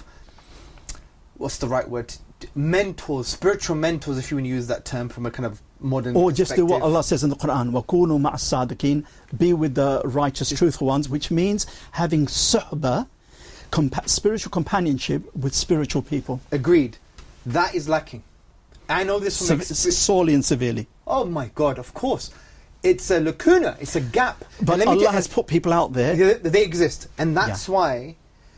what's the right word? Mentors, spiritual mentors, if you want to use that term from a kind of modern Or just do what perspective. Allah says in the Quran, وَكُونُوا مَعَ الصَّادِقِينَ, be with the righteous, truthful ones, which means having suhbah, compa- spiritual companionship with spiritual people. Agreed. That is lacking. I know this from... Sev- expe- sorely and severely. oh my God, of course. It's a lacuna, it's a gap. But And let me Allah tell- has put people out there. They, they exist, and that's Yeah. why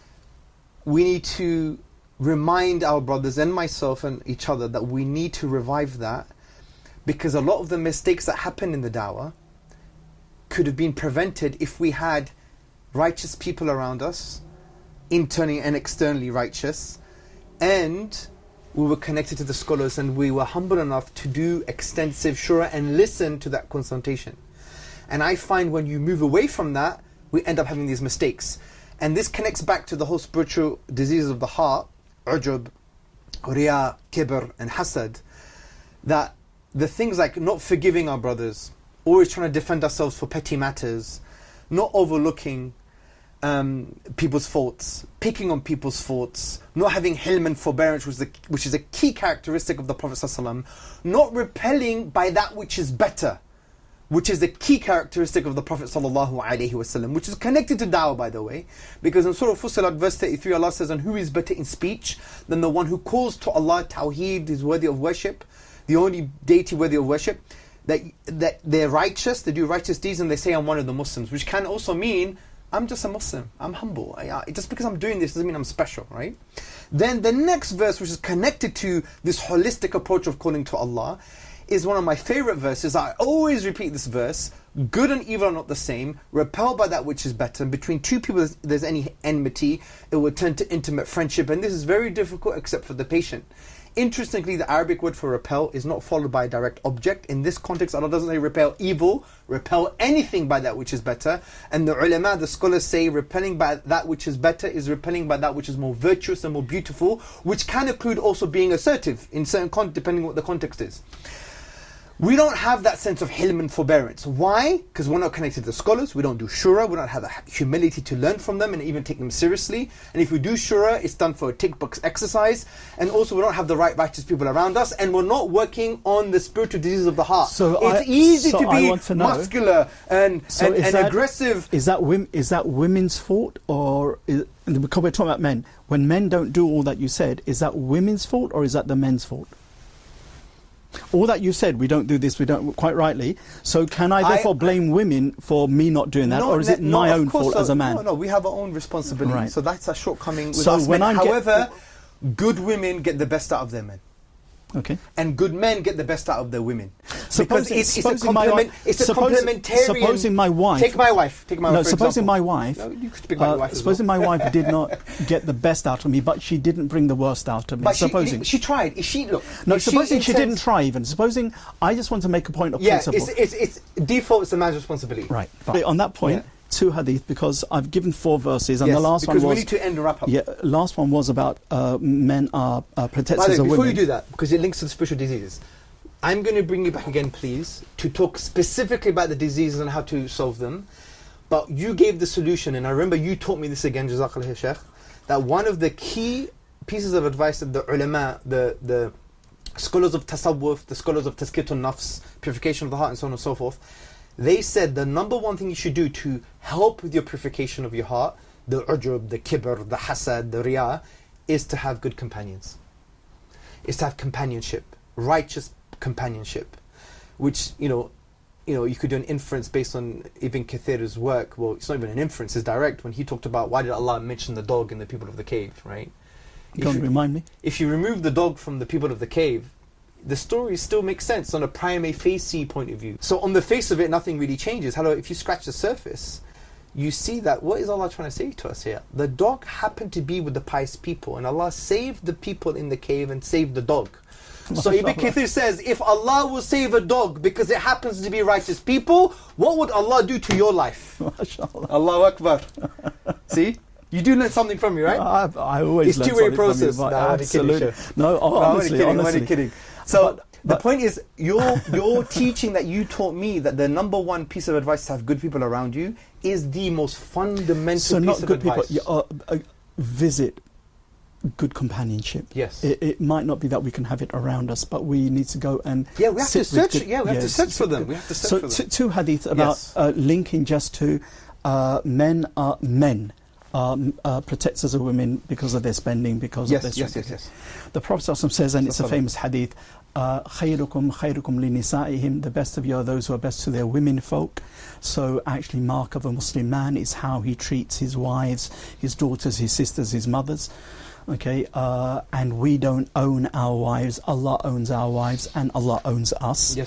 we need to remind our brothers and myself and each other that we need to revive that, because a lot of the mistakes that happen in the dawah could have been prevented if we had righteous people around us, internally and externally righteous, and we were connected to the scholars and we were humble enough to do extensive shura and listen to that consultation. And I find when you move away from that, we end up having these mistakes. And this connects back to the whole spiritual diseases of the heart, ujub, riya, kibr and hasad, that the things like not forgiving our brothers, always trying to defend ourselves for petty matters, not overlooking um, people's faults, picking on people's faults, not having hilm and forbearance, which is, the, which is a key characteristic of the Prophet ﷺ, not repelling by that which is better, which is the key characteristic of the Prophet ﷺ, which is connected to da'wah, by the way, because in Surah Fussilat verse thirty-three, Allah says, and who is better in speech than the one who calls to Allah, Tawheed, is worthy of worship, the only deity worthy of worship, that that they're righteous, they do righteous deeds, and they say, I'm one of the Muslims, which can also mean, I'm just a Muslim, I'm humble. I, I, just because I'm doing this doesn't mean I'm special, right? Then the next verse, which is connected to this holistic approach of calling to Allah, is one of my favorite verses. I always repeat this verse: good and evil are not the same, repel by that which is better. And between two people there's, there's any enmity, it will turn to intimate friendship, and this is very difficult except for the patient. Interestingly, the Arabic word for repel is not followed by a direct object. In this context, Allah doesn't say repel evil, repel anything by that which is better. And the ulama, the scholars say repelling by that which is better is repelling by that which is more virtuous and more beautiful, which can include also being assertive in certain context, depending on what the context is. We don't have that sense of hilm and forbearance. Why? Because we're not connected to the scholars, we don't do shura, we don't have the humility to learn from them and even take them seriously. And if we do shura, it's done for a tick box exercise. And also we don't have the right righteous people around us, and we're not working on the spiritual diseases of the heart. So it's I, easy so to be to muscular and, so and, is and that, aggressive. Is that, wim, is that women's fault, or is, because we're talking about men, when men don't do all that you said, is that women's fault or is that the men's fault? All that you said, we don't do this, we don't, quite rightly. So can I therefore I, blame women for me not doing that, or is it my own fault so, as a man? No, no, we have our own responsibility. Right. So that's a shortcoming with so us when men. I However, get, good women get the best out of their men. Okay. And good men get the best out of their women. Supposing, because it's, it's supposing a complement. My, it's a suppose, complementarian. Supposing my wife. Take my wife. Take my no, wife. For supposing example. my wife. No, you could speak about uh, your wife. Supposing well. my wife did not get the best out of me, but she didn't bring the worst out of me. But supposing she, she tried. If she look. No, supposing she, she didn't try even. Supposing I just want to make a point of yeah, principle. it's, it's, it's default. It's the man's responsibility. Right. But on that point. Yeah. Two hadith, because I've given four verses, and yes, the last one was. Because we need to end and wrap up. Yeah, last one was about uh, men are uh, protectors By the way, of before women. you do that, because it links to the spiritual diseases, I'm going to bring you back again, please, to talk specifically about the diseases and how to solve them. But you gave the solution, and I remember you taught me this again, Jazakallah Shaykh, that one of the key pieces of advice that the ulama, the the scholars of tasawwuf, the scholars of tazkiyatun nafs, purification of the heart, and so on and so forth. They said the number one thing you should do to help with your purification of your heart, the ujub, the kibr, the hasad, the riya, is to have good companions. Is to have companionship, righteous companionship, which, you know, you know, you could do an inference based on Ibn Kathir's work. Well, it's not even an inference, it's direct, when he talked about why did Allah mention the dog in the people of the cave, right? Don't you, remind me. If you remove the dog from the people of the cave, the story still makes sense on a prima facie point of view. So on the face of it, nothing really changes. However, if you scratch the surface, you see that what is Allah trying to say to us here? The dog happened to be with the pious people, and Allah saved the people in the cave and saved the dog. So Ibn Kathir says, if Allah will save a dog because it happens to be righteous people, what would Allah do to your life? Allahu Akbar. See? You do learn something from me, right? I, I always it's learn two-way something process. from you, No, absolutely. I'm kidding, no, oh, honestly, no, I'm only kidding, honestly. I'm only kidding. So but, but, the point is, your your teaching that you taught me, that the number one piece of advice to have good people around you is the most fundamental so piece not of good advice. people. Uh, uh, visit good companionship. Yes. It, it might not be that we can have it around us, but we need to go and yeah, we have to search. Good, yeah, we have yes, to search for them. We have to search so for them. So two hadith about yes. uh, linking just to uh, men are men. Um, uh, protectors of women because of their spending, because yes, of their yes, yes, yes. The Prophet ﷺ says, and it's a famous hadith, خَيْرُكُمْ خَيْرُكُمْ لِنِسَائِهِمْ, the best of you are those who are best to their women folk. So actually, mark of a Muslim man is how he treats his wives, his daughters, his sisters, his mothers. Okay, uh, and we don't own our wives. Allah owns our wives, and Allah owns us. Yes.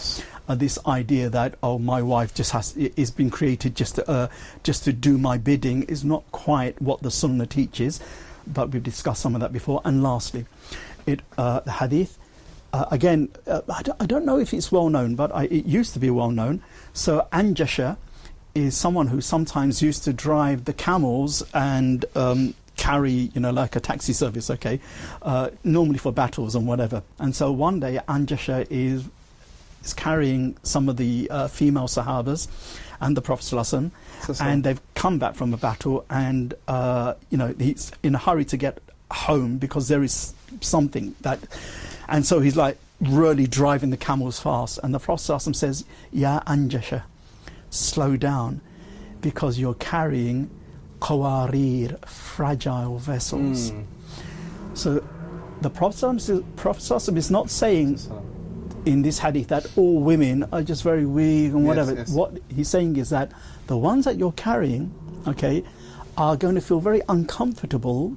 uh, this idea that, oh, my wife just has is been created just to, uh, just to do my bidding is not quite what the Sunnah teaches, but we've discussed some of that before. And lastly, it uh, the hadith. Uh, again, uh, I, don't, I don't know if it's well known, but I, it used to be well known. So Anjasha is someone who sometimes used to drive the camels and um, carry, you know, like a taxi service, okay, uh, normally for battles and whatever. And so one day Anjasha is is carrying some of the uh, female Sahabas and the Prophet ﷺ, so, so. and they've come back from a battle, and uh, you know, he's in a hurry to get home because there is something that. And so he's like really driving the camels fast. And the Prophet ﷺ says, Ya Anjasha, slow down, because you're carrying qawarir, fragile vessels. Mm. So the Prophet ﷺ is not saying in this hadith that all women are just very weak and whatever. Yes, yes. What he's saying is that the ones that you're carrying, okay, are going to feel very uncomfortable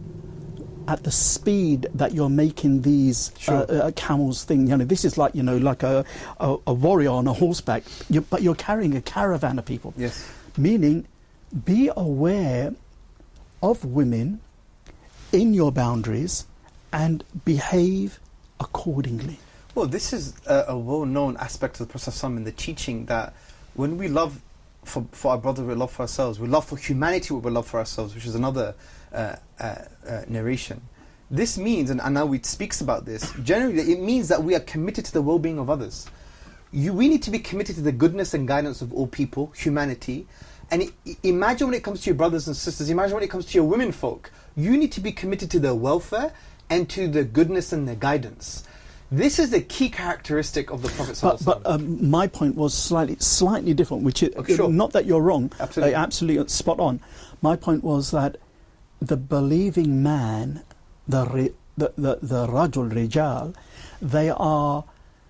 at the speed that you're making these sure. uh, uh, camels thing. You know, this is like, you know, like a, a, a warrior on a horseback, you, but you're carrying a caravan of people. Yes. Meaning, be aware of women in your boundaries and behave accordingly. Well, this is a, a well-known aspect of the Prophet ﷺ in the teaching that when we love for, for our brother, we love for ourselves. We love for humanity what we love for ourselves, which is another uh, uh, uh, narration. This means, and Anawi speaks about this, generally it means that we are committed to the well-being of others. You, we need to be committed to the goodness and guidance of all people, humanity. And I- imagine when it comes to your brothers and sisters, imagine when it comes to your women folk, you need to be committed to their welfare and to the goodness and their guidance. This is the key characteristic of the Prophet ﷺ. But, but um, my point was slightly slightly different, which is, okay, sure. not that you're wrong, absolutely. Uh, absolutely spot on. My point was that the believing man, the re, the, the, the Rajul Rijal, they are,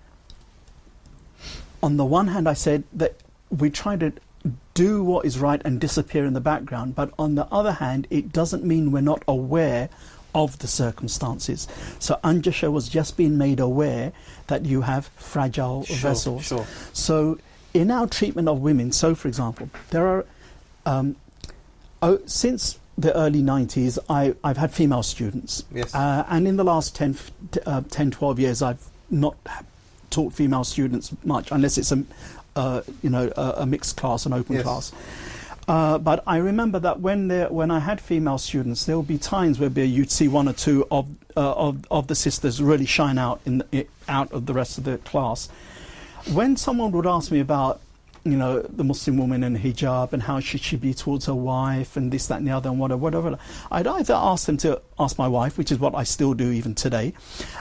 on the one hand I said that we try to do what is right and disappear in the background, but on the other hand it doesn't mean we're not aware of the circumstances. So Anjasha was just being made aware that you have fragile sure, vessels. Sure. So in our treatment of women, so for example, there are, um, oh, since the early nineties, I, I've had female students. Yes. Uh, and in the last ten, uh, ten, twelve years, I've not taught female students much, unless it's a, uh, you know, a, a mixed class, an open yes. class. Uh, but I remember that when there, when I had female students, there would be times where you'd see one or two of uh, of, of the sisters really shine out in the, it, out of the rest of the class. When someone would ask me about, you know, the Muslim woman and hijab and how should she be towards her wife and this, that, and the other, and whatever, whatever, I'd either ask them to ask my wife, which is what I still do even today.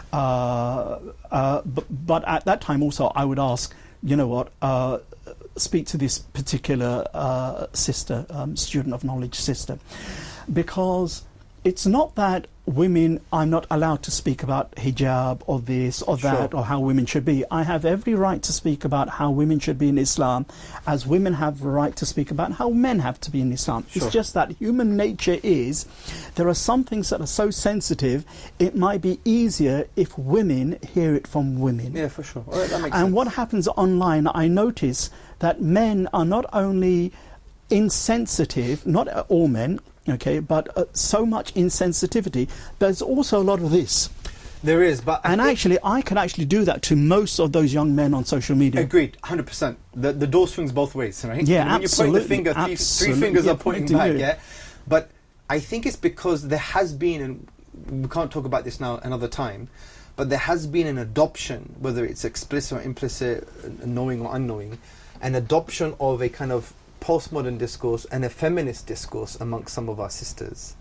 Uh, uh, but, but at that time also, I would ask, you know what. Uh, speak to this particular uh, sister, um, student of knowledge sister, because it's not that women, I'm not allowed to speak about hijab or this or that sure. or how women should be. I have every right to speak about how women should be in Islam, as women have the right to speak about how men have to be in Islam. Sure. It's just that human nature is, there are some things that are so sensitive, it might be easier if women hear it from women. Yeah, for sure. Well, that makes and sense. what happens online, I notice that men are not only insensitive, not all men, okay, but uh, so much insensitivity. There's also a lot of this. There is, but I and actually, I can actually do that to most of those young men on social media. Agreed, one hundred percent. The the door swings both ways, right? Yeah, when absolutely. When you point the finger, three, absolutely. three fingers yeah, are pointing pointing back, you. yeah? But I think it's because there has been, and we can't talk about this now another time, but there has been an adoption, whether it's explicit or implicit, knowing or unknowing, an adoption of a kind of postmodern discourse and a feminist discourse amongst some of our sisters.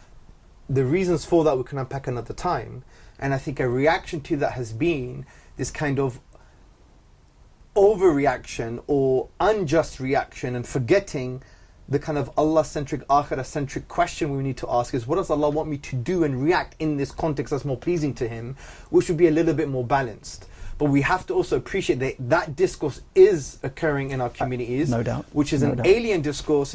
The reasons for that we can unpack another time, and I think a reaction to that has been this kind of overreaction or unjust reaction and forgetting the kind of Allah-centric, Akhirah-centric question we need to ask is, what does Allah want me to do and react in this context that's more pleasing to Him, which would be a little bit more balanced. But we have to also appreciate that that discourse is occurring in our communities, no doubt, which is no an doubt. alien discourse. It's a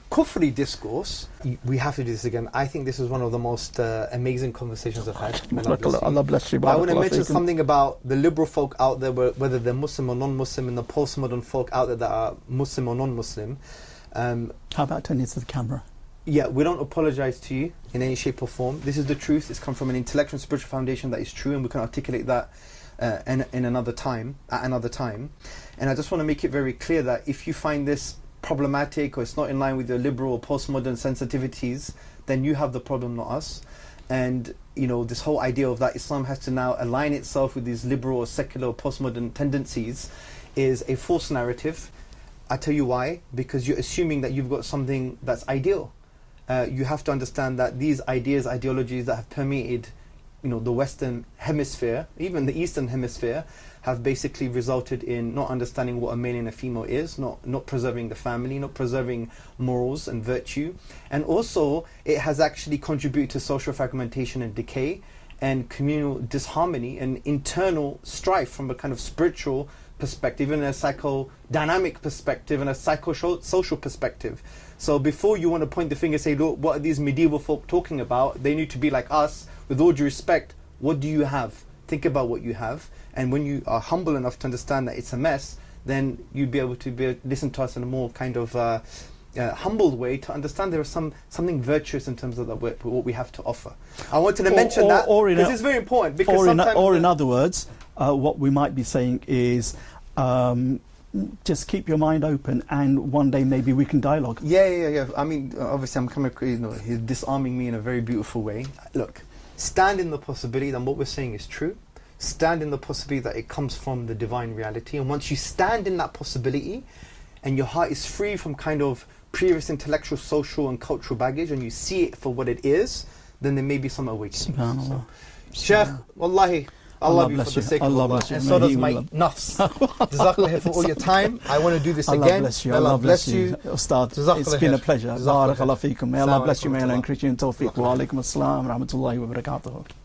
Kufri discourse, we have to do this again. I think this is one of the most uh, amazing conversations I've had. Allah bless you. Allah bless you. I want to mention something about the liberal folk out there, whether they're Muslim or non-Muslim, and the postmodern folk out there that are Muslim or non-Muslim. Um, How about turning to the camera? Yeah, we don't apologize to you in any shape or form. This is the truth. It's come from an intellectual and spiritual foundation that is true, and we can articulate that uh, in, in another time, at another time. And I just want to make it very clear that if you find this problematic or it's not in line with your liberal or postmodern sensitivities, then you have the problem, not us. And you know, this whole idea of that Islam has to now align itself with these liberal or secular or postmodern tendencies is a false narrative. I tell you why. Because you're assuming that you've got something that's ideal. Uh, you have to understand that these ideas, ideologies that have permeated, you know, the Western Hemisphere, even the Eastern Hemisphere, have basically resulted in not understanding what a male and a female is, not not preserving the family, not preserving morals and virtue, and also it has actually contributed to social fragmentation and decay, and communal disharmony and internal strife from a kind of spiritual perspective, and a psychodynamic perspective, and a psycho-social perspective. So before you want to point the finger and say, look, what are these medieval folk talking about? They need to be like us. With all due respect, what do you have? Think about what you have. And when you are humble enough to understand that it's a mess, then you'd be able to be, listen to us in a more kind of uh, uh, humbled way to understand there is some something virtuous in terms of the, what we have to offer. I wanted to or, mention or, that or because it's very important. Because or, in, sometimes or in other words, uh, what we might be saying is, um, just keep your mind open, and one day maybe we can dialogue. Yeah, yeah, yeah. I mean, obviously, I'm coming. You know, he's disarming me in a very beautiful way. Look, stand in the possibility that what we're saying is true. Stand in the possibility that it comes from the divine reality. And once you stand in that possibility, and your heart is free from kind of previous intellectual, social, and cultural baggage, and you see it for what it is, then there may be some awakening. SubhanAllah. Sheikh, wallahi, I Allah love you for bless the you. sake of Allah Allah, bless you. and so May does He my love- nafs. Jazakallah for all your time. I want to do this Allah again. bless you. May Allah bless you. you. Ustad, Jazakallah it's been a khair. pleasure. Jazakallah Barakallah feekum. May Assalamu Allah bless you. May alaikum Allah wa increase you in tawfiq. Wa alaikum assalam wa rahmatullahi wa barakatuh.